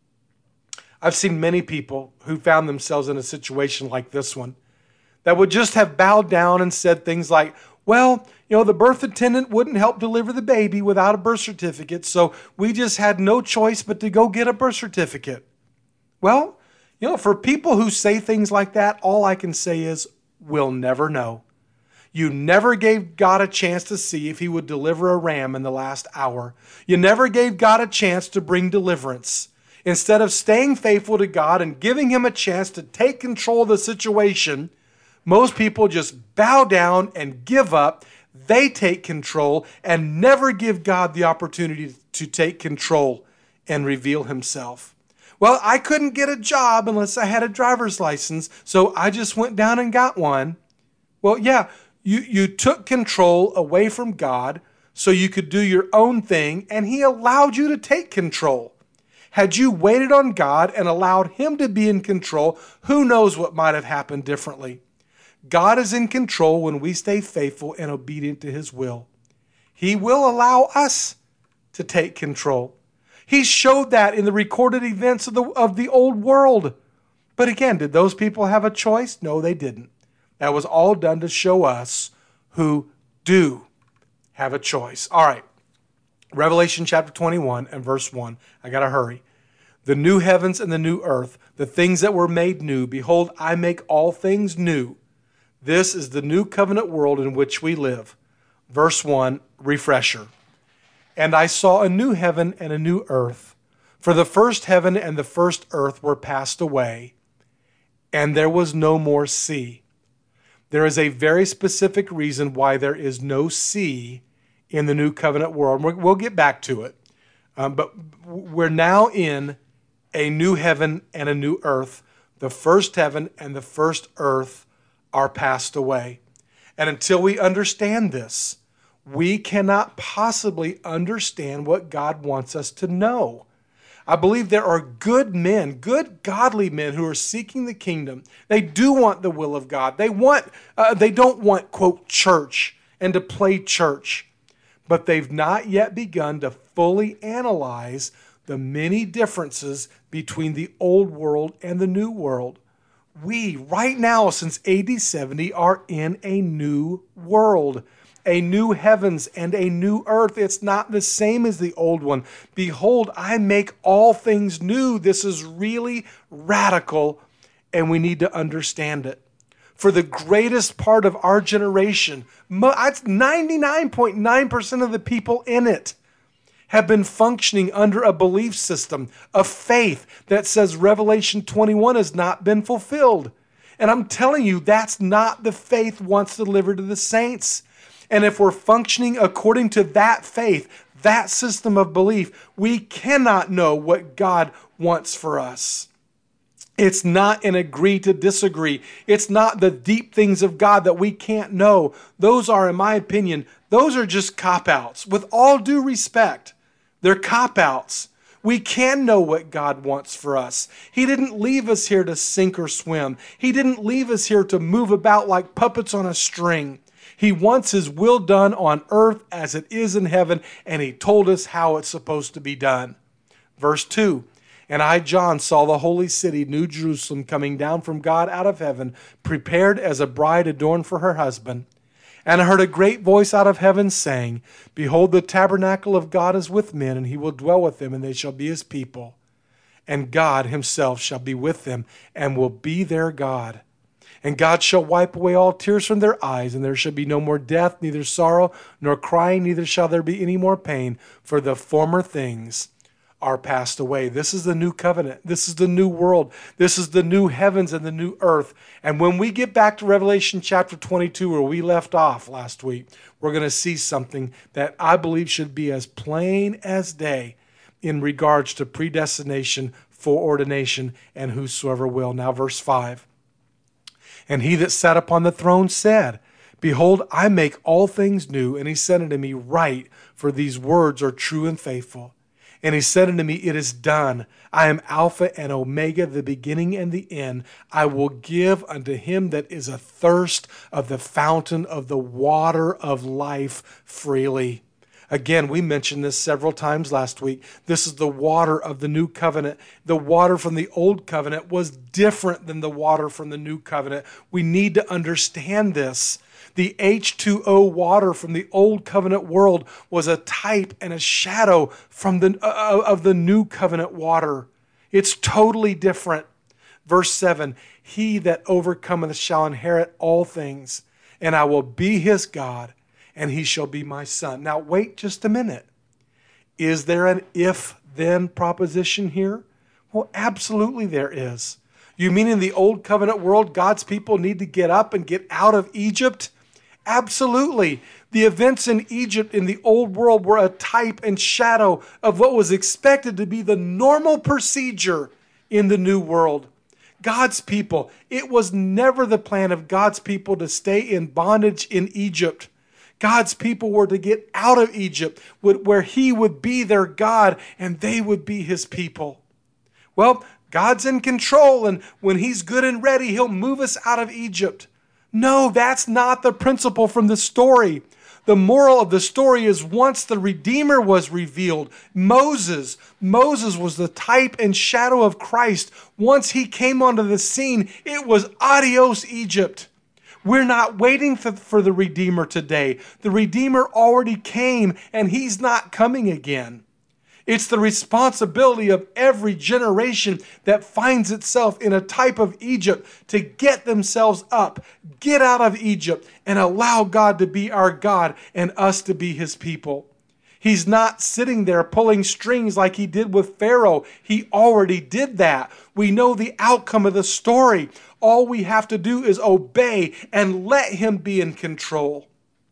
I've seen many people who found themselves in a situation like this one that would just have bowed down and said things like, well, the birth attendant wouldn't help deliver the baby without a birth certificate, so we just had no choice but to go get a birth certificate. Well, for people who say things like that, all I can say is, we'll never know. You never gave God a chance to see if he would deliver a ram in the last hour. You never gave God a chance to bring deliverance. Instead of staying faithful to God and giving him a chance to take control of the situation, most people just bow down and give up. They take control and never give God the opportunity to take control and reveal himself. Well, I couldn't get a job unless I had a driver's license, so I just went down and got one. Well, yeah, you took control away from God so you could do your own thing, and he allowed you to take control. Had you waited on God and allowed him to be in control, who knows what might have happened differently. God is in control when we stay faithful and obedient to his will. He will allow us to take control. He showed that in the recorded events of the old world. But again, did those people have a choice? No, they didn't. That was all done to show us who do have a choice. All right. Revelation chapter 21 and verse 1. I got to hurry. The new heavens and the new earth, the things that were made new. Behold, I make all things new. This is the new covenant world in which we live. Verse 1, refresher. And I saw a new heaven and a new earth. For the first heaven and the first earth were passed away, and there was no more sea. There is a very specific reason why there is no sea in the new covenant world. We'll get back to it. But we're now in a new heaven and a new earth. The first heaven and the first earth are passed away. And until we understand this, we cannot possibly understand what God wants us to know. I believe there are good men, good godly men who are seeking the kingdom. They do want the will of God. They don't want, quote, church and to play church. But they've not yet begun to fully analyze the many differences between the old world and the new world. We, right now, since AD 70, are in a new world, a new heavens and a new earth. It's not the same as the old one. Behold, I make all things new. This is really radical, and we need to understand it. For the greatest part of our generation, 99.9% of the people in it have been functioning under a belief system of faith that says Revelation 21 has not been fulfilled. And I'm telling you, that's not the faith once delivered to the saints. And if we're functioning according to that faith, that system of belief, we cannot know what God wants for us. It's not an agree to disagree. It's not the deep things of God that we can't know. Those are, in my opinion, those are just cop-outs. With all due respect, they're cop-outs. We can know what God wants for us. He didn't leave us here to sink or swim. He didn't leave us here to move about like puppets on a string. He wants his will done on earth as it is in heaven, and he told us how it's supposed to be done. Verse 2, And I, John, saw the holy city, New Jerusalem, coming down from God out of heaven, prepared as a bride adorned for her husband. And I heard a great voice out of heaven saying, Behold, the tabernacle of God is with men, and he will dwell with them, and they shall be his people. And God himself shall be with them, and will be their God. And God shall wipe away all tears from their eyes, and there shall be no more death, neither sorrow, nor crying, neither shall there be any more pain, for the former things are passed away. This is the new covenant. This is the new world. This is the new heavens and the new earth. And when we get back to Revelation chapter 22, where we left off last week, we're going to see something that I believe should be as plain as day in regards to predestination, foreordination, and whosoever will. Now, verse 5. And he that sat upon the throne said, Behold, I make all things new. And he said unto me, Write, for these words are true and faithful. And he said unto me, It is done. I am Alpha and Omega, the beginning and the end. I will give unto him that is athirst of the fountain of the water of life freely. Again, we mentioned this several times last week. This is the water of the new covenant. The water from the old covenant was different than the water from the new covenant. We need to understand this. The H2O water from the old covenant world was a type and a shadow from of the new covenant water. It's totally different. Verse 7, He that overcometh shall inherit all things, and I will be his God, and he shall be my son. Now wait just a minute. Is there an if-then proposition here? Well, absolutely there is. You mean in the old covenant world, God's people need to get up and get out of Egypt? Absolutely. The events in Egypt in the old world were a type and shadow of what was expected to be the normal procedure in the new world. God's people, it was never the plan of God's people to stay in bondage in Egypt. God's people were to get out of Egypt where he would be their God and they would be his people. Well, God's in control, and when he's good and ready, he'll move us out of Egypt. No, that's not the principle from the story. The moral of the story is once the Redeemer was revealed, Moses was the type and shadow of Christ. Once he came onto the scene, it was adios Egypt. We're not waiting for the Redeemer today. The Redeemer already came, and he's not coming again. It's the responsibility of every generation that finds itself in a type of Egypt to get themselves up, get out of Egypt, and allow God to be our God and us to be his people. He's not sitting there pulling strings like he did with Pharaoh. He already did that. We know the outcome of the story. All we have to do is obey and let him be in control.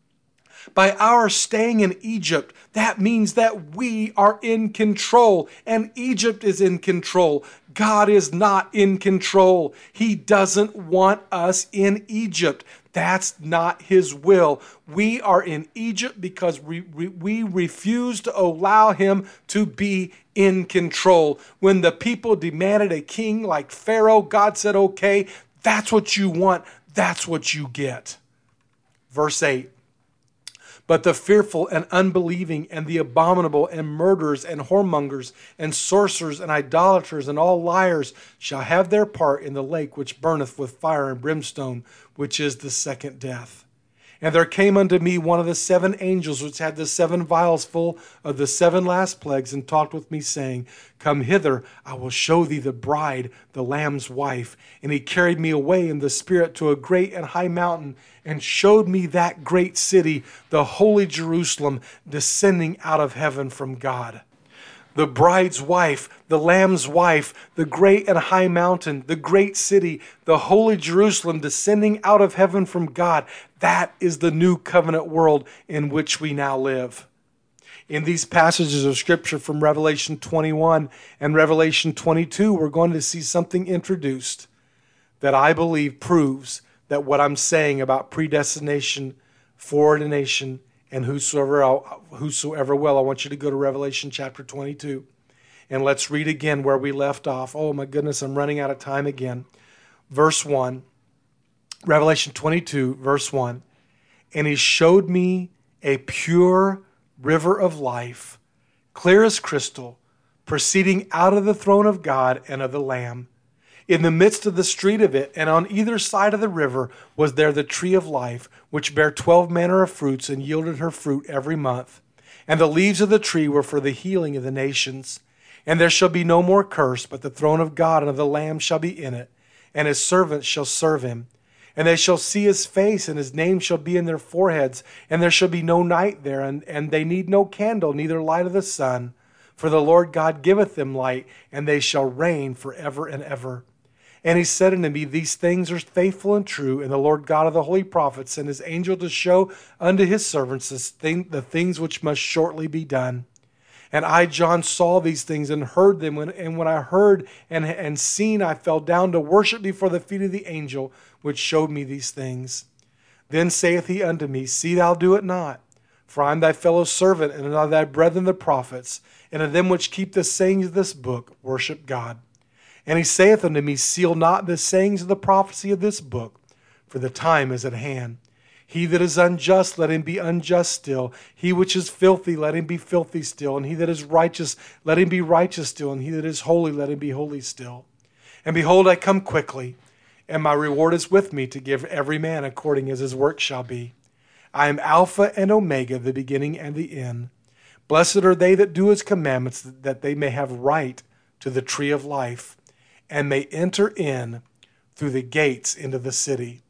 By our staying in Egypt, that means that we are in control, and Egypt is in control. God is not in control. He doesn't want us in Egypt. That's not his will. We are in Egypt because we refuse to allow him to be in control. When the people demanded a king like Pharaoh, God said, okay, that's what you want. That's what you get. Verse 8. But the fearful and unbelieving and the abominable and murderers and whoremongers and sorcerers and idolaters and all liars shall have their part in the lake which burneth with fire and brimstone, which is the second death. And there came unto me one of the seven angels which had the seven vials full of the seven last plagues, and talked with me, saying, Come hither, I will show thee the bride, the Lamb's wife. And he carried me away in the spirit to a great and high mountain, and showed me that great city, the holy Jerusalem, descending out of heaven from God. The bride's wife, the Lamb's wife, the great and high mountain, the great city, the holy Jerusalem descending out of heaven from God. That is the new covenant world in which we now live. In these passages of Scripture from Revelation 21 and Revelation 22, we're going to see something introduced that I believe proves that what I'm saying about predestination, foreordination, and whosoever will. I want you to go to Revelation chapter 22. And let's read again where we left off. Oh my goodness, I'm running out of time again. Verse 1. Revelation 22, verse 1. And he showed me a pure river of life, clear as crystal, proceeding out of the throne of God and of the Lamb. In the midst of the street of it, and on either side of the river, was there the tree of life, which bare 12 manner of fruits, and yielded her fruit every month. And the leaves of the tree were for the healing of the nations. And there shall be no more curse, but the throne of God and of the Lamb shall be in it, and his servants shall serve him. And they shall see his face, and his name shall be in their foreheads, and there shall be no night there, and they need no candle, neither light of the sun. For the Lord God giveth them light, and they shall reign forever and ever. And he said unto me, These things are faithful and true, and the Lord God of the holy prophets sent his angel to show unto his servants the things which must shortly be done. And I, John, saw these things and heard them. And when I heard and seen, I fell down to worship before the feet of the angel which showed me these things. Then saith he unto me, See thou do it not, for I am thy fellow servant, and of thy brethren the prophets, and of them which keep the sayings of this book, worship God. And he saith unto me, Seal not the sayings of the prophecy of this book, for the time is at hand. He that is unjust, let him be unjust still. He which is filthy, let him be filthy still. And he that is righteous, let him be righteous still. And he that is holy, let him be holy still. And behold, I come quickly, and my reward is with me to give every man according as his work shall be. I am Alpha and Omega, the beginning and the end. Blessed are they that do his commandments, that they may have right to the tree of life, and may enter in through the gates into the city.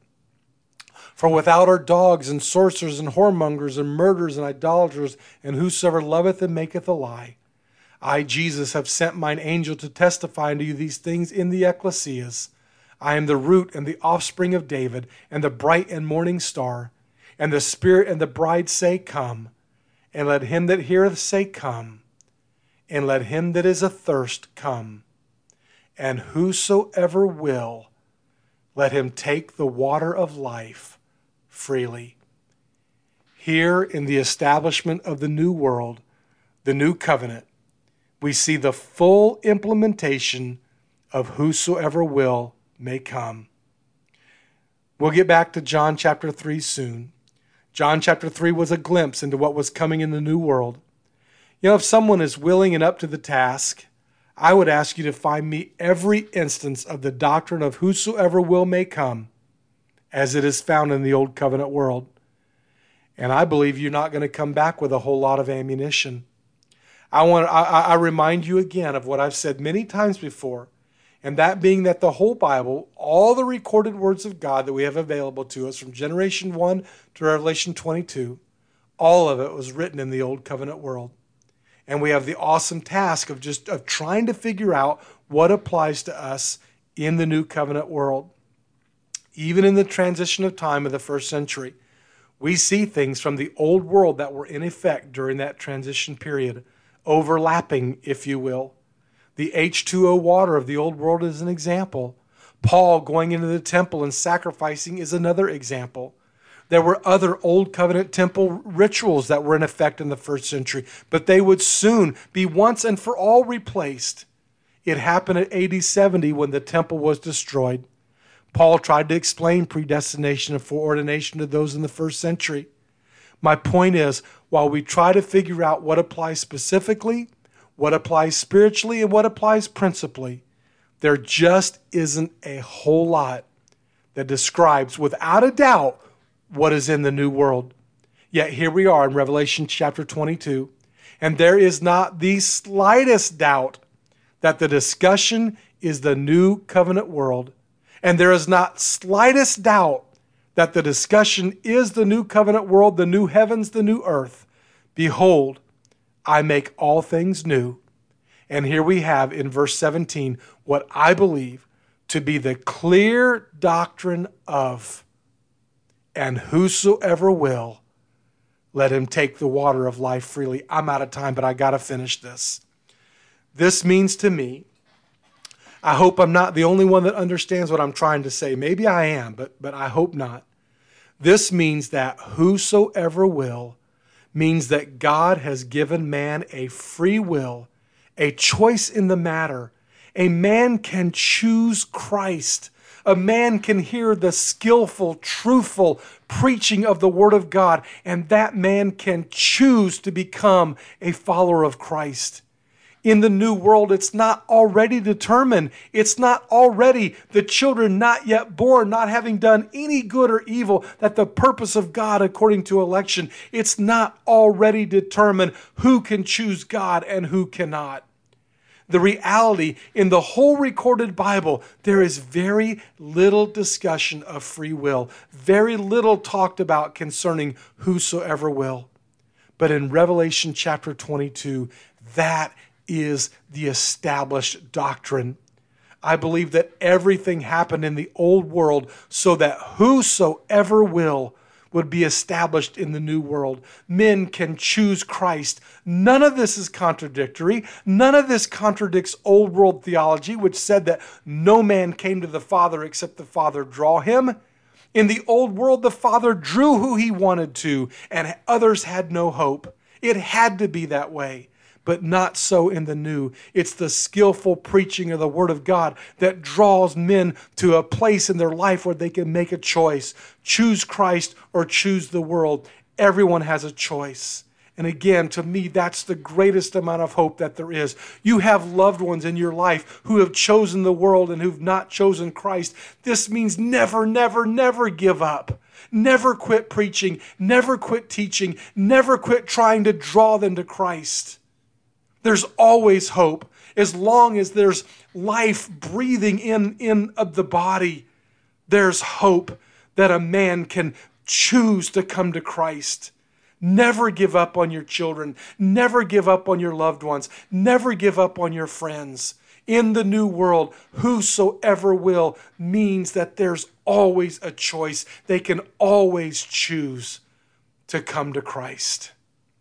For without are dogs and sorcerers and whoremongers and murderers and idolaters, and whosoever loveth and maketh a lie. I, Jesus, have sent mine angel to testify unto you these things in the ecclesias. I am the root and the offspring of David, and the bright and morning star. And the Spirit and the bride say, Come. And let him that heareth say, Come. And let him that is athirst come. And whosoever will, let him take the water of life freely. Here in the establishment of the new world, the new covenant, we see the full implementation of whosoever will may come. We'll get back to John chapter 3 soon. John chapter 3 was a glimpse into what was coming in the new world. You know, if someone is willing and up to the task, I would ask you to find me every instance of the doctrine of whosoever will may come, as it is found in the Old Covenant world. And I believe you're not going to come back with a whole lot of ammunition. I remind you again of what I've said many times before, and that being that the whole Bible, all the recorded words of God that we have available to us from Generation 1 to Revelation 22, all of it was written in the Old Covenant world. And we have the awesome task of trying to figure out what applies to us in the New Covenant world. Even in the transition of time of the first century, we see things from the old world that were in effect during that transition period, overlapping, if you will. The H2O water of the old world is an example. Paul going into the temple and sacrificing is another example. There were other Old Covenant temple rituals that were in effect in the first century, but they would soon be once and for all replaced. It happened at AD 70 when the temple was destroyed. Paul tried to explain predestination and foreordination to those in the first century. My point is, while we try to figure out what applies specifically, what applies spiritually, and what applies principally, there just isn't a whole lot that describes without a doubt what is in the new world. Yet here we are in Revelation chapter 22, and there is not the slightest doubt that the discussion is the new covenant world, and there is not slightest doubt that the discussion is the new covenant world, the new heavens, the new earth. Behold, I make all things new. And here we have in verse 17 what I believe to be the clear doctrine of, and whosoever will, let him take the water of life freely. I'm out of time, but I got to finish this. This means to me, I hope I'm not the only one that understands what I'm trying to say. Maybe I am, but I hope not. This means that whosoever will means that God has given man a free will, a choice in the matter. A man can choose Christ. A man can hear the skillful, truthful preaching of the Word of God, and that man can choose to become a follower of Christ. In the new world, it's not already determined. It's not already the children not yet born, not having done any good or evil, that the purpose of God according to election, it's not already determined who can choose God and who cannot. The reality in the whole recorded Bible, there is very little discussion of free will, very little talked about concerning whosoever will. But in Revelation chapter 22, that is the established doctrine. I believe that everything happened in the old world so that whosoever will would be established in the new world. Men can choose Christ. None of this is contradictory. None of this contradicts old world theology, which said that no man came to the Father except the Father draw him. In the old world, the Father drew who he wanted to, and others had no hope. It had to be that way. But not so in the new. It's the skillful preaching of the Word of God that draws men to a place in their life where they can make a choice. Choose Christ or choose the world. Everyone has a choice. And again, to me, that's the greatest amount of hope that there is. You have loved ones in your life who have chosen the world and who've not chosen Christ. This means never, never, never give up. Never quit preaching. Never quit teaching. Never quit trying to draw them to Christ. There's always hope. As long as there's life breathing in of the body, there's hope that a man can choose to come to Christ. Never give up on your children. Never give up on your loved ones. Never give up on your friends. In the new world, whosoever will means that there's always a choice. They can always choose to come to Christ.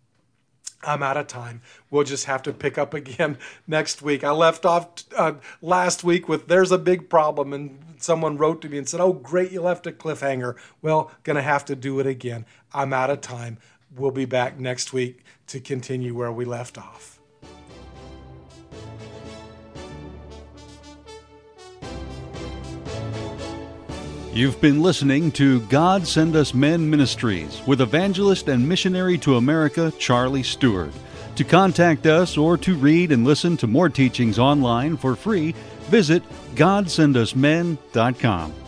I'm out of time. We'll just have to pick up again next week. I left off last week with there's a big problem, and someone wrote to me and said, oh, great, you left a cliffhanger. Well, going to have to do it again. I'm out of time. We'll be back next week to continue where we left off. You've been listening to God Send Us Men Ministries with evangelist and missionary to America, Charlie Stewart. To contact us or to read and listen to more teachings online for free, visit GodSendUsMen.com.